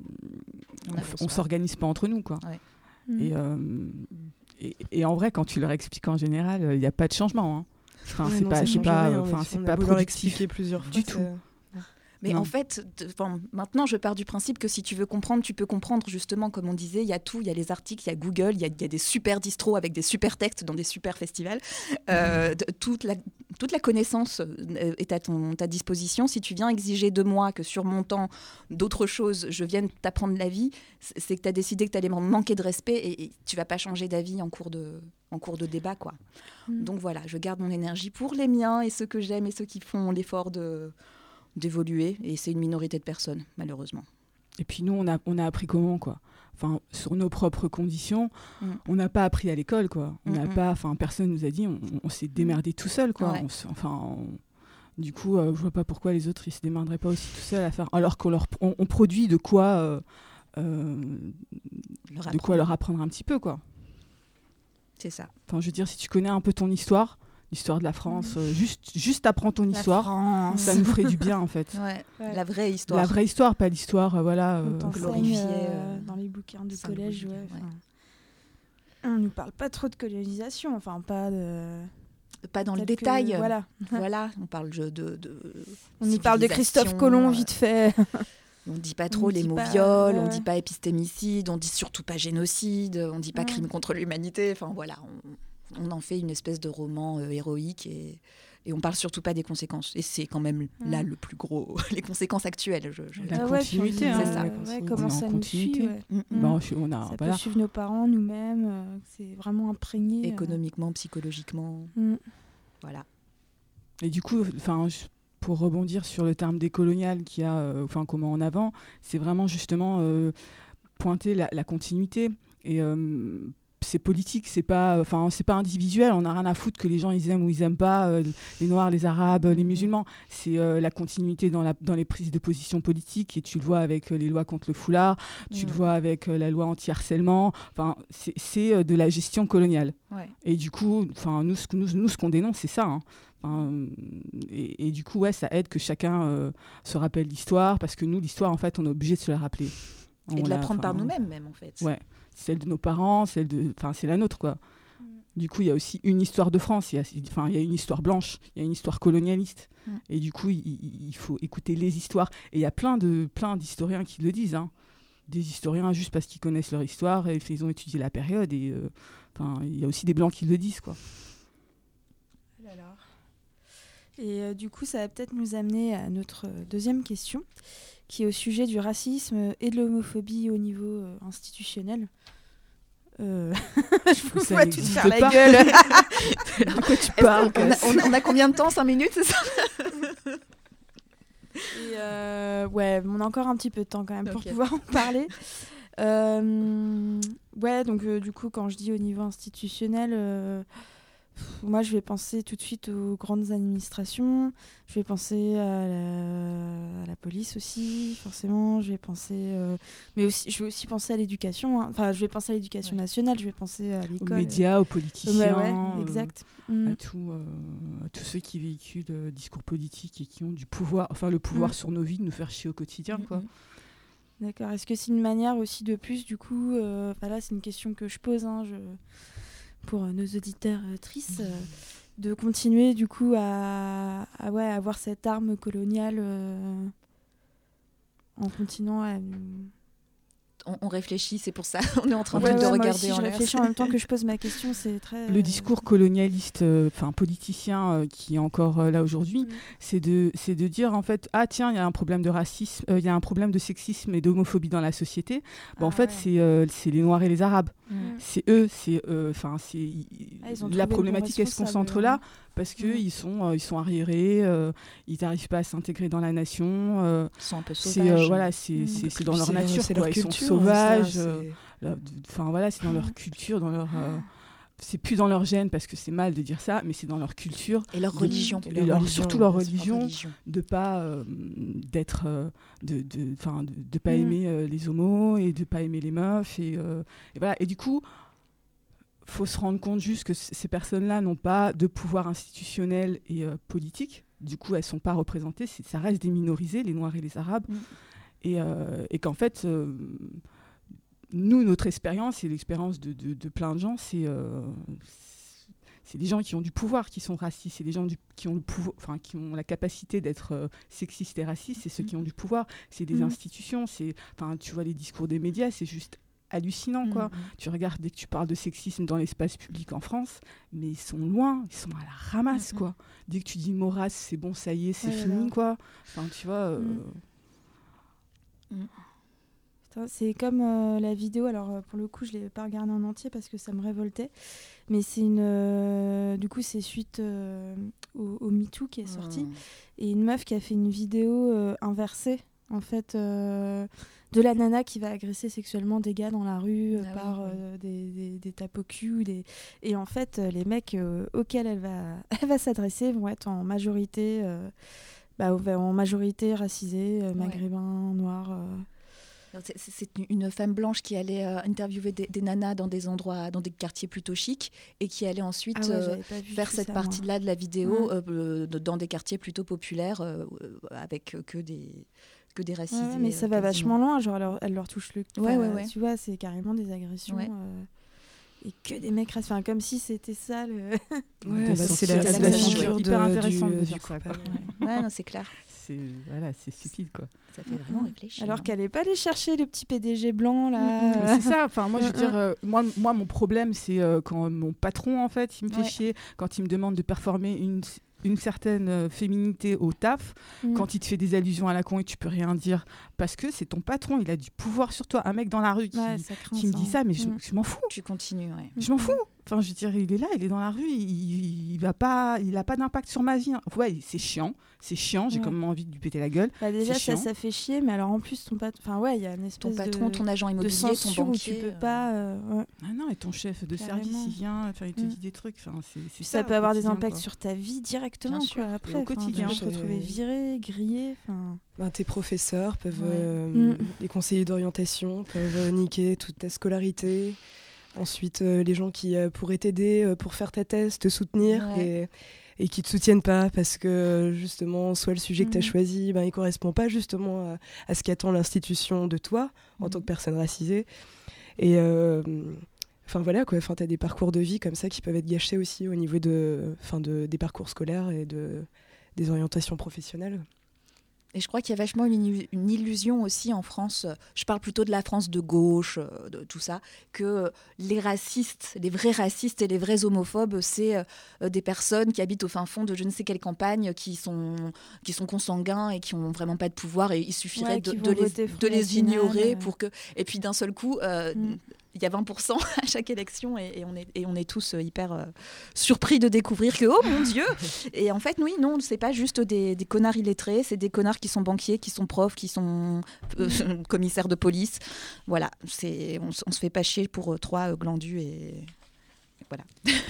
On on, avance on pas. s'organise pas entre nous. Quoi. Mm. Et, euh, et, et en vrai, quand tu leur expliques en général, il n'y a pas de changement. Hein. Enfin, Ouais, c'est non, pas, ça c'est change pas, rien, enfin, mais c'est on a pas beau leur productif. expliquer plusieurs fois. du ça- tout. Mais Non. en fait, de- enfin, maintenant, je pars du principe que si tu veux comprendre, tu peux comprendre justement, comme on disait, il y a tout, il y a les articles, il y a Google, il y a, il y a des super distros avec des super textes dans des super festivals. Euh, de- toute, la, toute la connaissance euh, est à ton, ta disposition. Si tu viens exiger de moi que sur mon temps, d'autres choses, je vienne t'apprendre la vie, c'est c'est que tu as décidé que tu allais me manquer de respect et, et tu vas pas changer d'avis en cours de, en cours de débat, quoi. Mm. Donc voilà, je garde mon énergie pour les miens et ceux que j'aime et ceux qui font l'effort de d'évoluer, et c'est une minorité de personnes, malheureusement. Et puis nous, on a, on a appris comment, quoi. Enfin, sur nos propres conditions, Mm. on n'a pas appris à l'école, quoi. On n'a Mm, mm. pas, enfin, personne nous a dit, on, on s'est démerdé tout seul, quoi. Ouais. On se- enfin, on- du coup, euh, je vois pas pourquoi les autres ils se démerderaient pas aussi tout seuls à faire, alors qu'on leur, on, on produit de quoi, euh, euh, Leur de apprendre. quoi leur apprendre un petit peu, quoi. C'est ça. Enfin, je veux dire, si tu connais un peu ton histoire, l'histoire de la France, euh, juste, juste apprends ton La histoire, France. ça nous ferait du bien, en fait. Ouais. Ouais. La vraie histoire. La vraie histoire, pas l'histoire, euh, voilà. euh, On t'enseigne, glorifier, euh, euh, dans les bouquins de ça collège. glorifie, Ouais, ouais. enfin, on nous parle pas trop de colonisation, enfin pas de. Pas dans le Peut-être que- détail. Voilà. Voilà, on parle de. de, de On nous parle de Christophe civilisation, Colomb euh, vite fait. On dit pas On trop les dit mots pas- viol, ouais, on ouais. dit pas épistémicide, on dit surtout pas génocide, on dit pas Ouais. crime contre l'humanité. Enfin voilà, on, on en fait une espèce de roman euh, héroïque et, et on parle surtout pas des conséquences. Et c'est quand même là Ouais. le plus gros, les conséquences actuelles. Je, je- La Ah ouais, puis on continuité, dit, hein, euh, la ouais, continuité. comment On est en ça nous continuité. suit. Ouais. Mm, mm. bon, je- on a, Ça voilà. peut suivre nos parents, nous-mêmes. euh, c'est vraiment imprégné. euh. Économiquement, psychologiquement, Mm. voilà. Et du coup, enfin, je- pour rebondir sur le terme décolonial qu'il y a, euh, enfin, comment en avant, c'est vraiment justement euh, pointer la, la continuité. Et euh, c'est politique, c'est pas, enfin, c'est pas individuel. On n'a rien à foutre que les gens ils aiment ou ils aiment pas euh, les Noirs, les Arabes, les musulmans. C'est euh, la continuité dans, la, dans les prises de position politiques. Et tu le vois avec euh, les lois contre le foulard, tu le Mm. vois avec euh, la loi anti-harcèlement. Enfin, c'est, c'est euh, de la gestion coloniale. Ouais. Et du coup, enfin, nous, ce que- nous, nous, ce qu'on dénonce, c'est ça. Hein. Enfin, et, et du coup, ouais, ça aide que chacun euh, se rappelle l'histoire, parce que nous, l'histoire, en fait, on est obligé de se la rappeler. On Et de l'a- l'apprendre par enfin, nous-mêmes, même, en fait. Ouais, celle de nos parents, celle de, enfin c'est la nôtre quoi. Mm. Du coup, il y a aussi une histoire de France, il y a, enfin il y a une histoire blanche, il y a une histoire colonialiste. Mm. Et du coup, il, il- il faut écouter les histoires. Et il y a plein de, plein d'historiens qui le disent, hein. Des historiens juste parce qu'ils connaissent leur histoire et ils ont étudié la période. Et euh, enfin, il y a aussi des blancs qui le disent quoi. Oh là là. Et euh, du coup, ça va peut-être nous amener à notre euh, deuxième question, qui est au sujet du racisme et de l'homophobie au niveau euh, institutionnel. Euh, Je vous Ça vois toutes n'existe faire la pas. gueule. De quoi tu parles on, a, on a- on a combien de temps? cinq minutes, c'est ça? Et euh, ouais, on a encore un petit peu de temps quand même pour Ok. pouvoir en parler. Euh, ouais, donc euh, du coup, quand je dis au niveau institutionnel, euh, pff, moi je vais penser tout de suite aux grandes administrations, je vais penser à la, à la police aussi, forcément, je vais penser, euh, mais aussi, je vais aussi penser à l'éducation, hein. Enfin, je vais penser à l'éducation Ouais. nationale, je vais penser à Aux l'école. médias, aux Ouais, politiciens, ouais, euh, exact. Mm. à, tout, euh, à tous ceux qui véhiculent le discours politique et qui ont du pouvoir, enfin le pouvoir Mm. sur nos vies, de nous faire chier au quotidien quoi. Mhm. D'accord. Est-ce que c'est une manière aussi de plus, du coup, euh, enfin là c'est une question que je pose hein, je... pour euh, nos auditeurs euh, tristes, euh, de continuer du coup à, à, ouais, avoir cette arme coloniale euh, en continuant à... On, on réfléchit, c'est pour ça. On est en train Ouais, de, de ouais, moi regarder aussi, en je l'air. réfléchis en même temps que je pose ma question, c'est très... Le euh, discours colonialiste, enfin politicien euh, qui est encore euh, là aujourd'hui, Mm. c'est de, c'est de dire en fait, ah tiens, il y a un problème de racisme, euh, il y a un problème de sexisme et d'homophobie dans la société. Bah, en Ah, fait, ouais. c'est, euh, c'est les Noirs et les Arabes. Mm. C'est eux, c'est, enfin, c'est Ah, ils ont trouvé la le bon problématique. Elle se responsable, concentre là parce que Mm. ils sont, euh, ils sont arriérés, euh, ils n'arrivent pas à s'intégrer dans la nation. euh, Ils sont un peu c'est sauvages. euh, voilà, c'est, Mm. c'est, c'est dans Puis leur c'est leur- nature, c'est quoi. leur Ils sont culture, sauvages. ça, euh, c'est- là, de- Enfin voilà, c'est dans leur culture, dans leur. euh, c'est plus dans leur gène parce que c'est mal de dire ça, mais c'est dans leur culture Et leur religion. et leur- surtout leur Leur religion, religion. de pas euh, d'être euh, de de enfin de, de pas Mm. aimer euh, les homos et de pas aimer les meufs et, euh, et voilà. Et du coup, faut se rendre compte juste que c- ces personnes-là n'ont pas de pouvoir institutionnel et euh, politique. Du coup, elles sont pas représentées. C'est- ça reste des minorisés, les Noirs et les Arabes, Mm. et, euh, et qu'en fait. euh, nous, notre expérience et l'expérience de, de, de plein de gens, c'est euh, c'est des gens qui ont du pouvoir, qui sont racistes, c'est des gens du, qui ont le pouvoir, enfin qui ont la capacité d'être euh, sexistes et racistes, c'est ceux qui ont du pouvoir, c'est des Mhm. institutions, c'est, enfin tu vois les discours des médias, c'est juste hallucinant quoi. Mhm. Tu regardes dès que tu parles de sexisme dans l'espace public en France, mais ils sont loin, ils sont à la ramasse Mhm. quoi. Dès que tu dis mot race, c'est bon, ça y est, c'est Ouais, fini voilà. quoi. Enfin tu vois. euh, Mm. Putain, c'est comme euh, la vidéo, alors euh, pour le coup je l'ai pas regardée en entier parce que ça me révoltait, mais c'est une, euh, du coup c'est suite euh, au, au MeToo qui est sorti, Mm. et une meuf qui a fait une vidéo euh, inversée en fait euh, de la nana qui va agresser sexuellement des gars dans la rue euh, Ah oui, par oui. euh, des, des, des tapes au cul, des... et en fait euh, les mecs euh, auxquels elle va, elle va s'adresser vont être en majorité, euh, bah, en majorité racisés, euh, maghrébins, noirs. euh, Alors, c'est- C'est c'est une femme blanche qui allait euh, interviewer des, des nanas dans des endroits, dans des quartiers plutôt chics, et qui allait ensuite Ah ouais, euh, j'avais pas vu faire tout cette ça, moi. partie-là de la vidéo Ouais. euh, euh, de- dans des quartiers plutôt populaires, euh, euh, avec que des que des racisés. Ouais, mais ça euh, va quasiment. vachement loin, genre elle leur, elle leur touche le Ouais, enfin, ouais, ouais. Tu vois, c'est carrément des agressions. Ouais. euh, et que des mecs racistes, enfin, comme si c'était ça le. Ouais, Des bah, sorties c'est la, de c'est la la nation, figure ouais. de, Hyper intéressant du, de du faire ça, quoi. coupable. Ouais, non, c'est clair. C'est voilà, c'est stupide quoi. Ça fait vraiment réfléchir. Alors hein. qu'elle est pas allée chercher le petit P D G blanc là. Mm, mm. Mais c'est ça, enfin moi je veux Mm, dire, euh, moi, moi mon problème c'est euh, quand mon patron en fait il me fait Ouais. chier, quand il me demande de performer une, une certaine euh, féminité au taf, Mm. quand il te fait des allusions à la con et tu peux rien dire, parce que c'est ton patron, il a du pouvoir sur toi, un mec dans la rue qui, Ouais, ça craint, qui me dit ça, mais je, Mm. je m'en fous, Tu continues, ouais. je m'en fous. Enfin, je veux dire, il est là, il est dans la rue, il, il va pas, il a pas d'impact sur ma vie. hein. Ouais, c'est chiant, c'est chiant, j'ai Ouais. quand même envie de lui péter la gueule. Bah, déjà, c'est ça, chiant. ça fait chier, mais alors en plus, ton patron. Enfin, ouais, il y a une Ton espèce patron, de, ton agent de immobilier, ton censure où banquier. tu peux euh, pas. euh, ouais. Ah non, et ton chef de Carrément. service, il vient, enfin, il te Mm. dit des trucs, enfin, c'est, c'est Puis ça. ça peut au avoir des quotidien, impacts quoi. sur ta vie directement, Bien sûr. quoi, après. Et au Enfin, quotidien, tu peux te c'est- retrouver viré, grillé. Enfin. Ben, tes professeurs peuvent, Ouais. euh, Mm. les conseillers d'orientation peuvent euh, niquer toute ta scolarité. Ensuite, euh, les gens qui euh, pourraient t'aider euh, pour faire ta thèse, te soutenir. Ouais. Et, et qui te soutiennent pas parce que justement soit le sujet que tu as choisi ben il correspond pas justement à, à ce qu'attend l'institution de toi en mmh. tant que personne racisée et euh, enfin voilà quoi, enfin tu as des parcours de vie comme ça qui peuvent être gâchés aussi au niveau de enfin de des parcours scolaires et de des orientations professionnelles. Et je crois qu'il y a vachement une, une illusion aussi en France, je parle plutôt de la France de gauche, de tout ça, que les racistes, les vrais racistes et les vrais homophobes, c'est euh, des personnes qui habitent au fin fond de je ne sais quelle campagne, qui sont, qui sont consanguins et qui n'ont vraiment pas de pouvoir. Et il suffirait ouais, de, de, les, de les ignorer pour que... Et puis d'un seul coup... Euh, mm. Il y a vingt pour cent à chaque élection et, et, on, est, et on est tous hyper euh, surpris de découvrir que, oh mon Dieu. Et en fait, oui, non, c'est pas juste des, des connards illettrés, c'est des connards qui sont banquiers, qui sont profs, qui sont euh, commissaires de police. Voilà, c'est, on, on se fait pas chier pour euh, trois euh, glandus et... Voilà.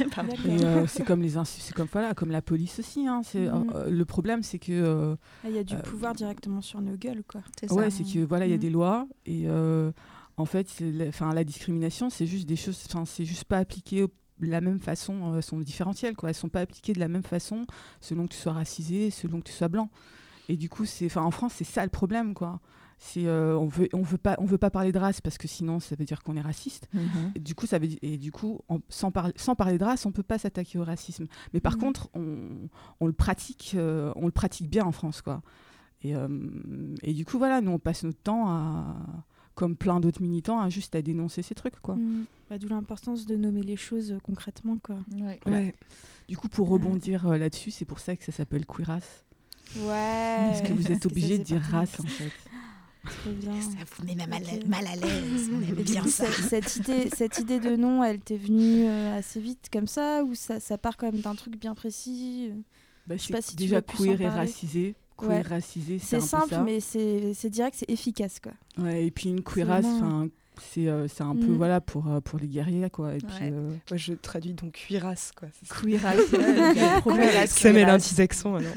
Et, euh, c'est comme les insu- c'est comme voilà comme la police aussi hein. C'est, mmh. euh, le problème c'est que euh, il y a du euh, pouvoir directement sur nos gueules quoi. C'est ouais, ça. C'est que voilà il y a mmh. des lois et euh, en fait c'est la, enfin la discrimination c'est juste des choses enfin c'est juste pas appliqué de la même façon, elles sont différentielles quoi, elles sont pas appliquées de la même façon selon que tu sois racisé, selon que tu sois blanc. Et du coup c'est enfin en France c'est ça le problème quoi. C'est, euh, on veut on veut pas on veut pas parler de race parce que sinon ça veut dire qu'on est raciste. Mmh. Et du coup ça veut et du coup on, sans parler sans parler de race on peut pas s'attaquer au racisme. Mais par mmh. contre on, on le pratique euh, on le pratique bien en France quoi. Et euh, et du coup voilà nous on passe notre temps à comme plein d'autres militants à juste à dénoncer ces trucs quoi. Mmh. Bah, d'où l'importance de nommer les choses euh, concrètement quoi. Ouais. Ouais. Du coup pour rebondir euh, là-dessus c'est pour ça que ça s'appelle Queeras. Ouais. Parce que vous êtes obligé de dire race en fait. Très bien. Ça vous met mal, okay. mal à l'aise. On aime bien ça. Cette, cette, idée, cette idée de nom, elle t'est venue euh, assez vite comme ça ou ça, ça part quand même d'un truc bien précis bah, je sais pas si déjà queer et racisé. Queer ouais. racisé, c'est, c'est un simple, peu ça. mais c'est, c'est direct, c'est efficace quoi. Ouais, et puis une queerasse, enfin. C'est, euh, c'est un mmh. peu voilà, pour, euh, pour les guerriers. Quoi. Et ouais. puis, euh... Moi, je traduis donc cuirasse. Quoi. Cuirasse, ouais, ça met un petit accent. Alors.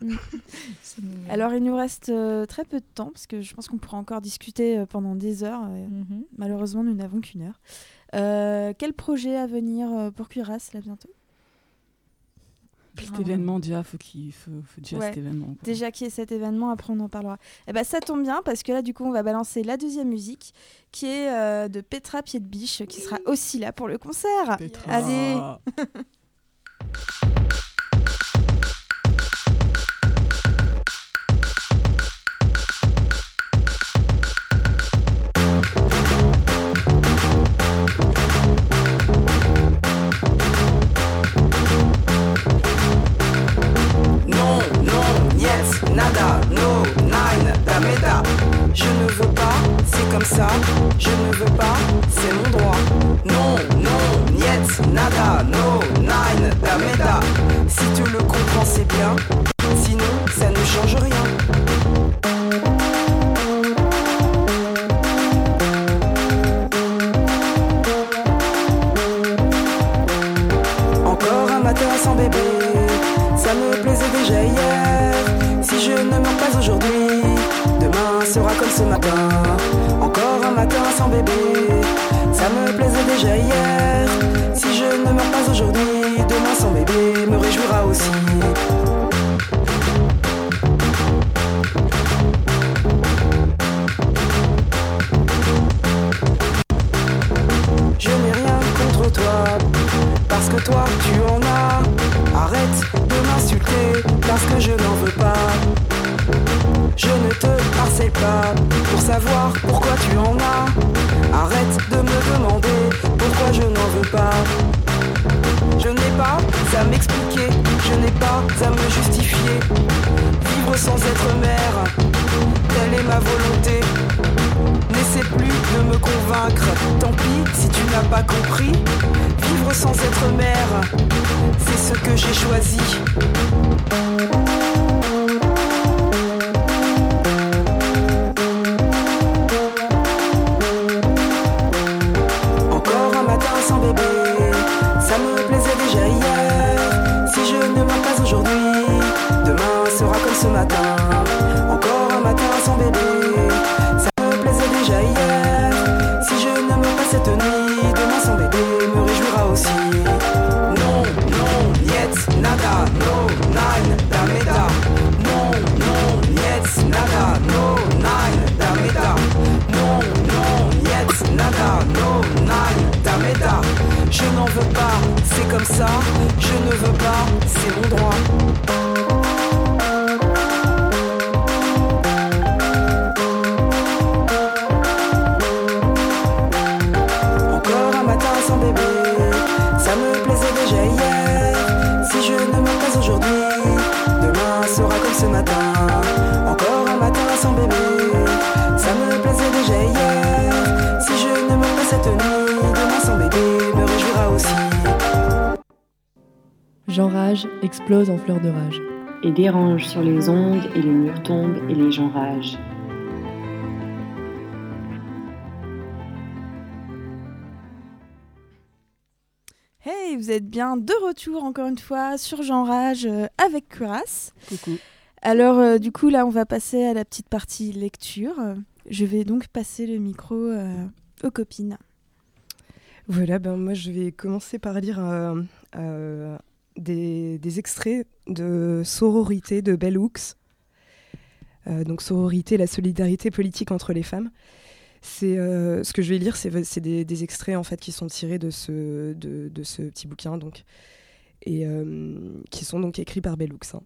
alors, il nous reste euh, très peu de temps, parce que je pense qu'on pourra encore discuter euh, pendant des heures. Euh, mmh. Malheureusement, nous n'avons qu'une heure. Euh, quel projet à venir euh, pour Cuirasse, là, bientôt ? Cet événement, déjà, faut qu'il faut, faut déjà ouais. cet événement. Quoi. Déjà qu'il y ait cet événement, après on en parlera. Et ben, ça tombe bien, parce que là, du coup, on va balancer la deuxième musique, qui est euh, de Petra Pied de Biche, qui sera aussi là pour le concert. Petra. Allez. Nada, no, nine, dameda. Je ne veux pas, c'est comme ça. Je ne veux pas, c'est mon droit. Non, non, niet, nada, no, nine, dameda. Si tu le comprends, c'est bien. Sinon, ça ne change rien. Encore un matin sans bébé, ça me plaisait déjà hier. Si je ne meurs pas aujourd'hui, demain sera comme ce matin. Encore un matin sans bébé, ça me plaisait déjà hier. Si je ne meurs pas aujourd'hui, demain sans bébé me réjouira aussi. Je n'ai rien contre toi, parce que toi tu en as. Arrête de m'insulter, parce que je n'en veux pas. Je ne te harcèle pas, pour savoir pourquoi tu en as. Arrête de me demander, pourquoi je n'en veux pas. Je n'ai pas à m'expliquer, je n'ai pas à me justifier. Vivre sans être mère, telle est ma volonté. N'essaie plus de me convaincre, tant pis si tu n'as pas compris. Vivre sans être mère, c'est ce que j'ai choisi. Encore un matin sans bébé, ça me plaisait déjà hier. Si je ne meurs pas aujourd'hui, demain sera comme ce matin. Encore un matin sans bébé, ça me plaisait déjà hier. Si je ne meurs pas cette nuit, demain sans bébé me réjouira aussi. Non, non, niet, nada, no, Jean Rage explose en fleurs de rage. Et dérange sur les ondes, et les murs tombent, et les gens ragent. Hey, vous êtes bien de retour encore une fois sur Jean Rage euh, avec Cuirasse. Coucou. Alors euh, du coup là on va passer à la petite partie lecture. Je vais donc passer le micro euh, aux copines. Voilà, ben moi je vais commencer par lire euh, euh, des, des extraits de Sororité de Bell Hooks. Euh, donc Sororité, la solidarité politique entre les femmes. C'est, euh, ce que je vais lire, c'est, c'est des, des extraits en fait, qui sont tirés de ce, de, de ce petit bouquin donc, et euh, qui sont donc écrits par Bell Hooks. Hein.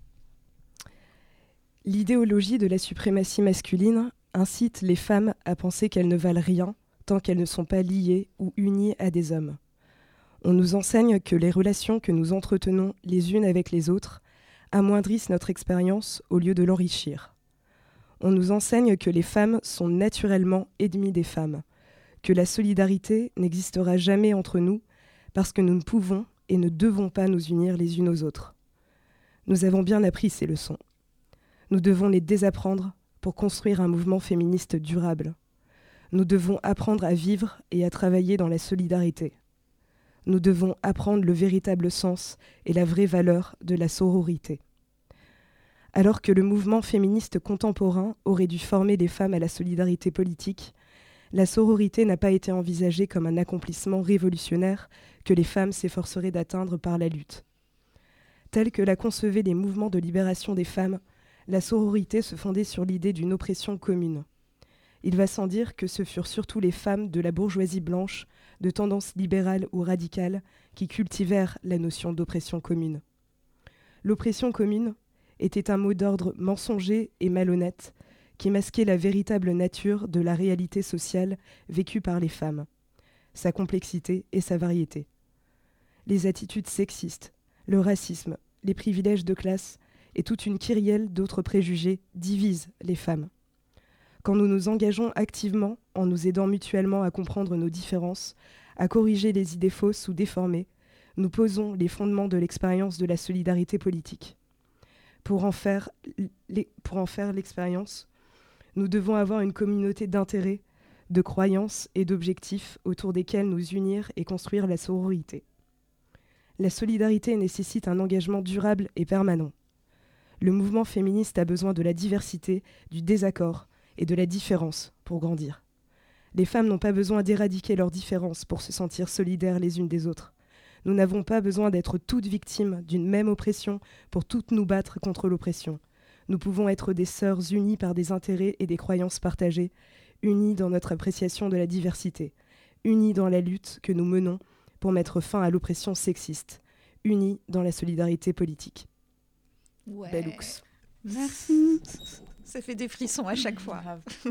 L'idéologie de la suprématie masculine incite les femmes à penser qu'elles ne valent rien tant qu'elles ne sont pas liées ou unies à des hommes. On nous enseigne que les relations que nous entretenons les unes avec les autres amoindrissent notre expérience au lieu de l'enrichir. On nous enseigne que les femmes sont naturellement ennemies des femmes, que la solidarité n'existera jamais entre nous parce que nous ne pouvons et ne devons pas nous unir les unes aux autres. Nous avons bien appris ces leçons. Nous devons les désapprendre pour construire un mouvement féministe durable. Nous devons apprendre à vivre et à travailler dans la solidarité. Nous devons apprendre le véritable sens et la vraie valeur de la sororité. Alors que le mouvement féministe contemporain aurait dû former les femmes à la solidarité politique, la sororité n'a pas été envisagée comme un accomplissement révolutionnaire que les femmes s'efforceraient d'atteindre par la lutte. Telle que la concevaient les mouvements de libération des femmes, la sororité se fondait sur l'idée d'une oppression commune. Il va sans dire que ce furent surtout les femmes de la bourgeoisie blanche, de tendance libérale ou radicale, qui cultivèrent la notion d'oppression commune. L'oppression commune était un mot d'ordre mensonger et malhonnête qui masquait la véritable nature de la réalité sociale vécue par les femmes, sa complexité et sa variété. Les attitudes sexistes, le racisme, les privilèges de classe et toute une kyrielle d'autres préjugés divisent les femmes. Quand nous nous engageons activement en nous aidant mutuellement à comprendre nos différences, à corriger les idées fausses ou déformées, nous posons les fondements de l'expérience de la solidarité politique. Pour en faire, les, pour en faire l'expérience, nous devons avoir une communauté d'intérêts, de croyances et d'objectifs autour desquels nous unir et construire la sororité. La solidarité nécessite un engagement durable et permanent. Le mouvement féministe a besoin de la diversité, du désaccord et de la différence pour grandir. Les femmes n'ont pas besoin d'éradiquer leurs différences pour se sentir solidaires les unes des autres. Nous n'avons pas besoin d'être toutes victimes d'une même oppression pour toutes nous battre contre l'oppression. Nous pouvons être des sœurs unies par des intérêts et des croyances partagées, unies dans notre appréciation de la diversité, unies dans la lutte que nous menons pour mettre fin à l'oppression sexiste, unies dans la solidarité politique. Ouais. Bell Hooks. Merci. Ça fait des frissons à chaque fois.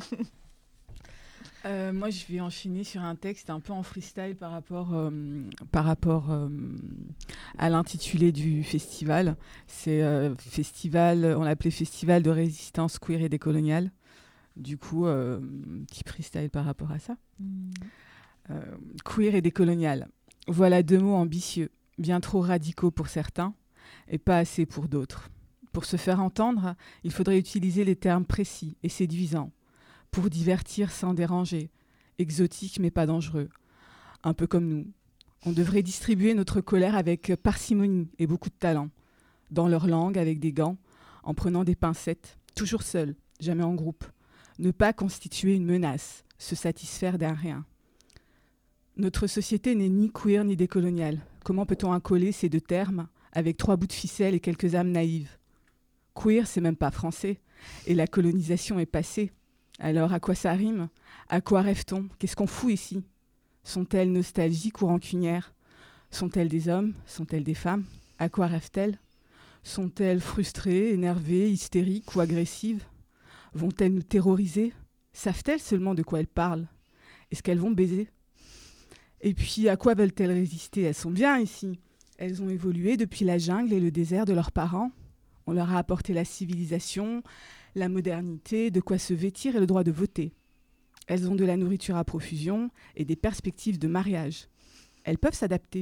Euh, moi, je vais enchaîner sur un texte un peu en freestyle par rapport, euh, par rapport euh, à l'intitulé du festival. C'est euh, festival, on l'appelait Festival de résistance queer et décoloniale. Du coup, euh, petit freestyle par rapport à ça. Mm. Euh, queer et décolonial. Voilà deux mots ambitieux, bien trop radicaux pour certains et pas assez pour d'autres. Pour se faire entendre, il faudrait utiliser les termes précis et séduisants. Pour divertir sans déranger, exotique mais pas dangereux, un peu comme nous. On devrait distribuer notre colère avec parcimonie et beaucoup de talent, dans leur langue avec des gants, en prenant des pincettes, toujours seul, jamais en groupe. Ne pas constituer une menace, se satisfaire d'un rien. Notre société n'est ni queer ni décoloniale. Comment peut-on accoler ces deux termes avec trois bouts de ficelle et quelques âmes naïves ? Queer, c'est même pas français, et la colonisation est passée. Alors, à quoi ça rime ? À quoi rêve-t-on ? Qu'est-ce qu'on fout ici ? Sont-elles nostalgiques ou rancunières ? Sont-elles des hommes ? Sont-elles des femmes ? À quoi rêvent-elles ? Sont-elles frustrées, énervées, hystériques ou agressives ? Vont-elles nous terroriser ? Savent-elles seulement de quoi elles parlent ? Est-ce qu'elles vont baiser ? Et puis, à quoi veulent-elles résister ? Elles sont bien ici. Elles ont évolué depuis la jungle et le désert de leurs parents. On leur a apporté la civilisation, la modernité, de quoi se vêtir et le droit de voter. Elles ont de la nourriture à profusion et des perspectives de mariage. Elles peuvent s'adapter.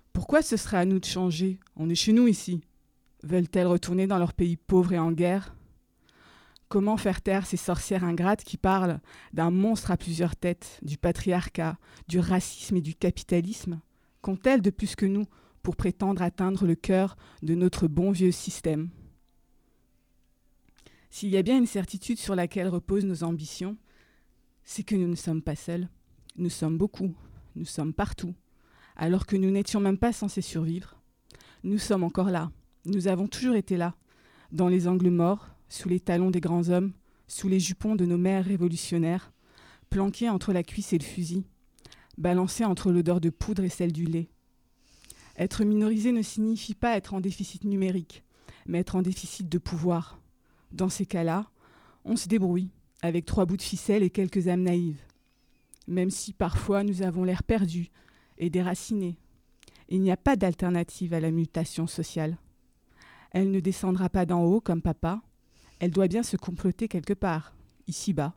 Pourquoi ce serait à nous de changer ? On est chez nous ici. Veulent-elles retourner dans leur pays pauvre et en guerre ? Comment faire taire ces sorcières ingrates qui parlent d'un monstre à plusieurs têtes, du patriarcat, du racisme et du capitalisme ? Qu'ont-elles de plus que nous pour prétendre atteindre le cœur de notre bon vieux système ? S'il y a bien une certitude sur laquelle reposent nos ambitions, c'est que nous ne sommes pas seuls. Nous sommes beaucoup, nous sommes partout. Alors que nous n'étions même pas censés survivre, nous sommes encore là. Nous avons toujours été là, dans les angles morts, sous les talons des grands hommes, sous les jupons de nos mères révolutionnaires, planqués entre la cuisse et le fusil, balancés entre l'odeur de poudre et celle du lait. Être minorisé ne signifie pas être en déficit numérique, mais être en déficit de pouvoir. Dans ces cas-là, on se débrouille, avec trois bouts de ficelle et quelques âmes naïves. Même si parfois nous avons l'air perdus et déracinés. Il n'y a pas d'alternative à la mutation sociale. Elle ne descendra pas d'en haut comme papa. Elle doit bien se comploter quelque part, ici-bas.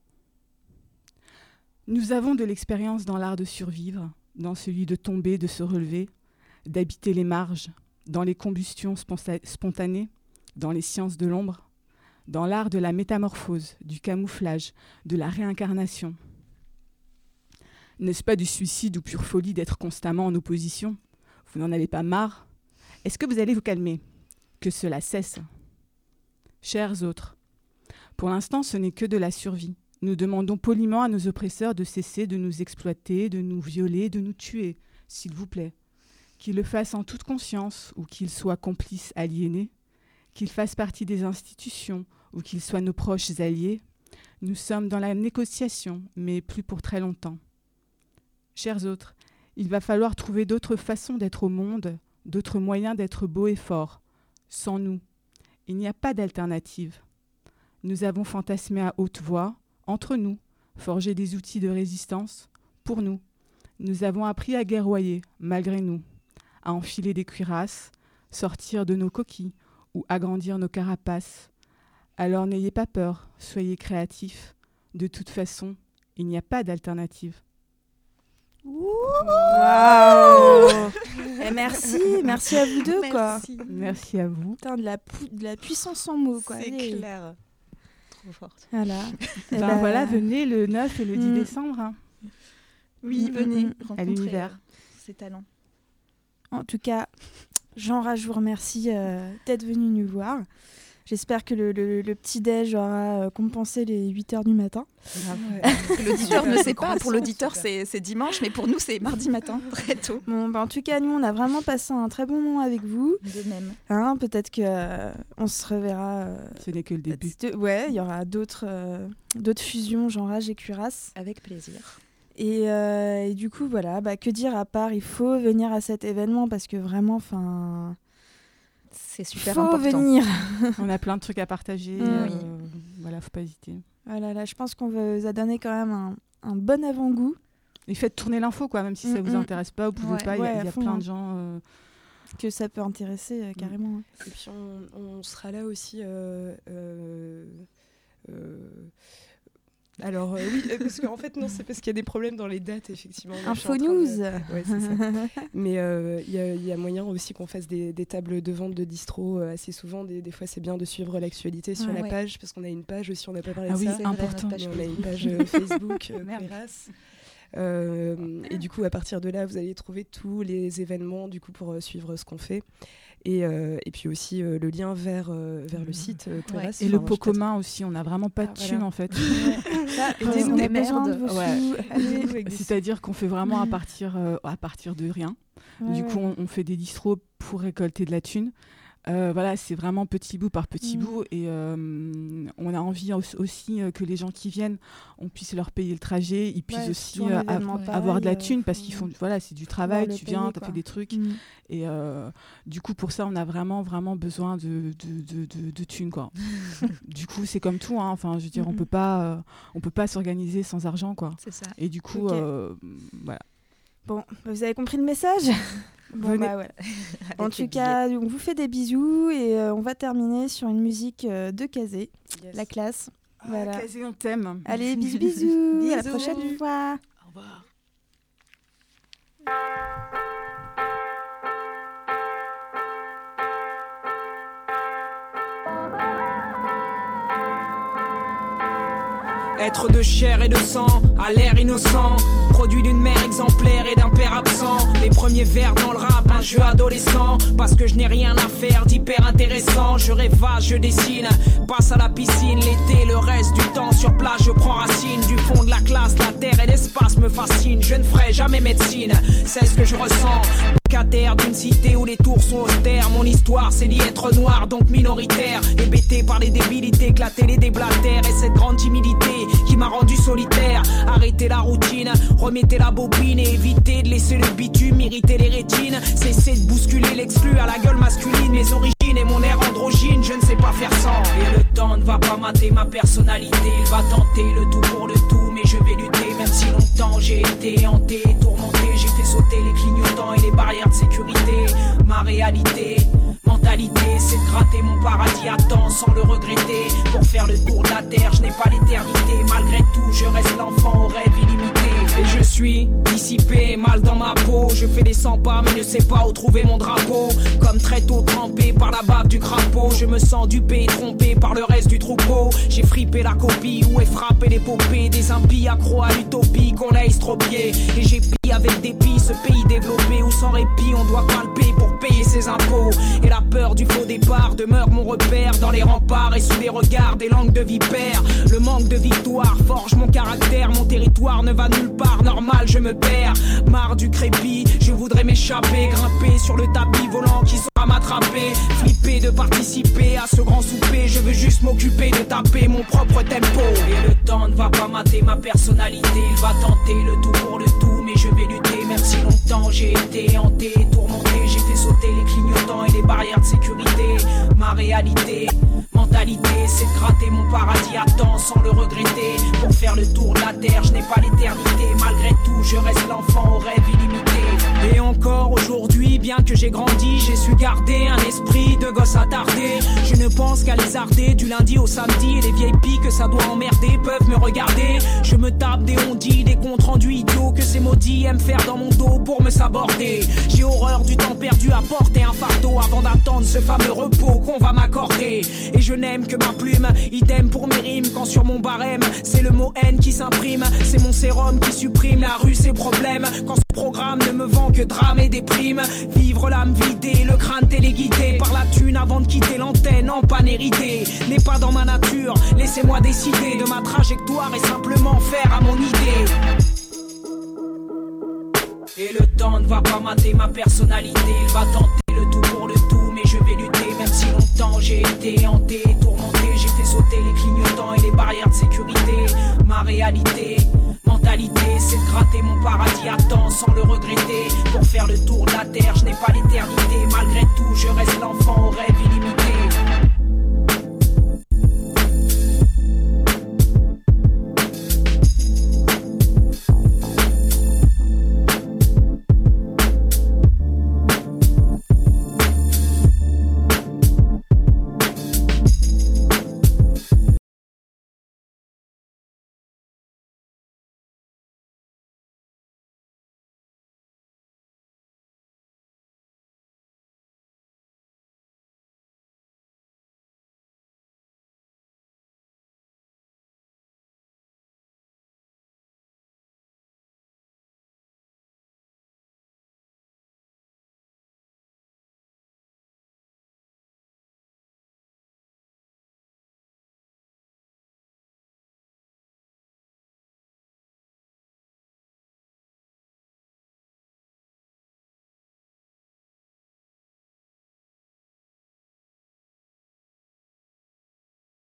Nous avons de l'expérience dans l'art de survivre, dans celui de tomber, de se relever, d'habiter les marges, dans les combustions sponta- spontanées, dans les sciences de l'ombre, dans l'art de la métamorphose, du camouflage, de la réincarnation. N'est-ce pas du suicide ou pure folie d'être constamment en opposition ? Vous n'en avez pas marre ? Est-ce que vous allez vous calmer ? Que cela cesse. Chers autres, pour l'instant, ce n'est que de la survie. Nous demandons poliment à nos oppresseurs de cesser de nous exploiter, de nous violer, de nous tuer, s'il vous plaît. Qu'ils le fassent en toute conscience ou qu'ils soient complices aliénés, qu'ils fassent partie des institutions ou qu'ils soient nos proches alliés, nous sommes dans la négociation, mais plus pour très longtemps. Chers autres, il va falloir trouver d'autres façons d'être au monde, d'autres moyens d'être beaux et forts. Sans nous, il n'y a pas d'alternative. Nous avons fantasmé à haute voix, entre nous, forgé des outils de résistance, pour nous. Nous avons appris à guerroyer, malgré nous, à enfiler des cuirasses, sortir de nos coquilles ou agrandir nos carapaces. Alors n'ayez pas peur, soyez créatifs. De toute façon, il n'y a pas d'alternative. Waouh. Et merci, merci à vous deux, Merci. quoi. Merci à vous. Putain, de la, pu- de la puissance en mots, quoi. C'est Allez. clair. Trop forte. Voilà. Eh Ben ben, voilà, venez le neuf et le dix Mm. décembre hein, Oui, Mm, venez mm, mm. rencontrer à l'univers. euh, ces talents. En tout cas, Jean Rat, je vous remercie euh, d'être venu nous voir. J'espère que le, le, le petit-déj aura euh, compensé les huit heures du matin. L'auditeur ne sait pas, Croissant, pour l'auditeur super. c'est, c'est dimanche, mais pour nous c'est mardi matin, très tôt. Bon, bah, en tout cas, nous, on a vraiment passé un très bon moment avec vous. De même. Hein, peut-être que euh, on se reverra. euh, Ce n'est que le début. peut-être- Ouais, il y aura d'autres euh, d'autres fusions, genre Rage et Cuirasse. Avec plaisir. Et, euh, et du coup, voilà, bah, que dire à part, il faut venir à cet événement parce que vraiment, enfin, C'est super faut important. venir. On a plein de trucs à partager. Mm. euh, Oui. Voilà, faut pas hésiter. Voilà, là, je pense qu'on vous a donné quand même un, un bon avant-goût. Et faites tourner l'info, quoi, même si ça Mm, vous mm. intéresse pas, vous pouvez Ouais. pas. Il y a, Ouais, il y à a fond, plein hein. de gens. euh, Que ça peut intéresser euh, carrément. hein. Et puis on, on sera là aussi. euh, euh, euh, alors euh, oui, euh, parce qu'en fait non, c'est parce qu'il y a des problèmes dans les dates effectivement. Moi, je suis Info en train de- news. Ouais, c'est ça. Mais euh, il y, a- il y a moyen aussi qu'on fasse des, des tables de vente de distro euh, assez souvent. Des, des fois, c'est bien de suivre l'actualité sur Ouais. la Ouais. page parce qu'on a une page aussi. On n'a pas parlé Ah de oui, ça. C'est vrai, important. notre page Mais on a une Facebook. page euh, Facebook euh, Merde. Cuirasse. Euh, et du coup, à partir de là, vous allez trouver tous les événements du coup pour euh, suivre ce qu'on fait. Et, euh, et puis aussi euh, le lien vers, euh, vers le site euh, Cuirasse. Et Enfin, le moi, pot je peux- commun aussi, on n'a vraiment pas de Ah, thunes voilà. en fait. Là, Aidez-nous. on a Des besoin de merdes. vos Ouais. sous. Allez. avec des C'est-à-dire qu'on fait vraiment à partir, euh, à partir de rien. Ouais, Du ouais. coup, on, on fait des distros pour récolter de la thune. Euh, voilà, c'est vraiment petit bout par petit Mm. bout. Et euh, on a envie aus- aussi euh, que les gens qui viennent, on puisse leur payer le trajet, ils puissent Ouais, aussi surtout un euh, av- événement avoir de la pareil, thune euh, parce faut qu'ils font, voilà, c'est du travail, le tu viens, payer, tu as quoi. fait des trucs. Mm. Et euh, du coup, pour ça, on a vraiment, vraiment besoin de, de, de, de, de thunes, quoi. Du coup, c'est comme tout, hein. Enfin, je veux dire, on Mhm. peut pas, euh, on peut pas s'organiser sans argent, quoi. C'est ça. Et du coup, Ok. euh, voilà. Bon, bah, vous avez compris le message. Bon, Venez. bah, voilà. En Avec tout les cas, on vous fait des bisous et euh, on va terminer sur une musique euh, de Kazé, Yes. la classe. Ah, Voilà. Kazé, on t'aime. Allez, bisous, bisous. À la Bisous. prochaine fois. Au revoir. Être de chair et de sang, à l'air innocent, produit d'une mère exemplaire et d'un père absent. Les premiers vers dans le rap, un jeu adolescent, parce que je n'ai rien à faire d'hyper intéressant. Je rêvage, je dessine, passe à la piscine l'été, le reste du temps sur place je prends racine. Du fond de la classe, la terre et l'espace me fascinent. Je ne ferai jamais médecine, c'est ce que je ressens. Locataire d'une cité où les tours sont austères. Mon histoire c'est d'y être noir, donc minoritaire. Hébété par les débilités, que la télé déblatère. Et cette grande timidité qui m'a rendu solitaire. Arrêtez la routine, remettez la bobine et évitez de laisser le bitume irriter les rétines. Cessez de bousculer l'exclu à la gueule masculine. Mes origines et mon air androgyne, je ne sais pas faire sans. Et le temps ne va pas mater ma personnalité. Il va tenter le tout pour le tout, mais je vais lutter. Même si longtemps j'ai été hanté, tourmenté. J'ai fait sauter les clignotants et les barrières de sécurité. Ma réalité, mentalité, c'est de gratter mon paradis à temps sans le regretter. Pour faire le tour de la terre, je n'ai pas l'éternité. Malgré tout, je reste l'enfant au rêve illimité. Et je suis dissipé, mal dans ma peau. Je fais des cent pas mais ne sais pas où trouver mon drapeau. Comme très tôt trempé par la bave du crapaud. Je me sens dupé et trompé par le reste du troupeau. J'ai frippé la copie, où est frappé l'épopée des impies accros à l'utopie qu'on a estropié. Et j'ai pillé avec dépit ce pays développé où sans répit on doit palper pour payer ses impôts. Et la peur du faux départ demeure mon repère dans les remparts et sous les regards des langues de vipères. Le manque de victoire forge mon caractère. Mon territoire ne va nulle part, normal je me perds. Marre du crépi, je voudrais m'échapper. Grimper sur le tapis volant qui saura m'attraper. Flipper de participer à ce grand souper. Je veux juste m'occuper de taper mon propre tempo. Et le temps ne va pas mater ma personnalité. Il va tenter le tout pour le tout, mais je vais lutter. Même si longtemps j'ai été hanté, tourmenté. J'ai fait sauter les clignotants et les barrières de sécurité. Ma réalité, mentalité, c'est de gratter mon paradis à temps sans le regretter. Pour faire le tour de la terre, je n'ai pas l'éternité. Malgré tout, je reste l'enfant au rêve illimité. Et encore aujourd'hui, bien que j'ai grandi, j'ai su garder un esprit de gosse attardé. Je ne pense qu'à les arder du lundi au samedi. Et les vieilles pies que ça doit emmerder peuvent me regarder. Je me tape des ondits, des comptes rendus idiots que ces maudits aiment faire dans mon dos pour me saborder. J'ai horreur du temps perdu à porter un fardeau avant d'attendre ce fameux repos qu'on va m'accorder. Et je n'aime que ma plume, idem pour mes rimes. Quand sur mon barème, c'est le mot haine qui s'imprime. C'est mon sérum qui supprime la rue, ses problèmes. Quand ce programme ne me vend que drame et déprime. Vivre l'âme vidée, le crâne téléguidé par la thune avant de quitter l'antenne en panne héritée. N'est pas dans ma nature, laissez-moi décider de ma trajectoire et simplement faire à mon idée. Et le temps ne va pas mater ma personnalité. Il va tenter le tout pour le tout, mais je vais lutter. Même si longtemps j'ai été hanté, tourmenté. J'ai fait sauter les clignotants et les barrières de sécurité. Ma réalité, mentalité, c'est de gratter mon paradis à temps sans le regretter. Pour faire le tour de la terre, je n'ai pas l'éternité. Malgré tout, je reste l'enfant au rêve.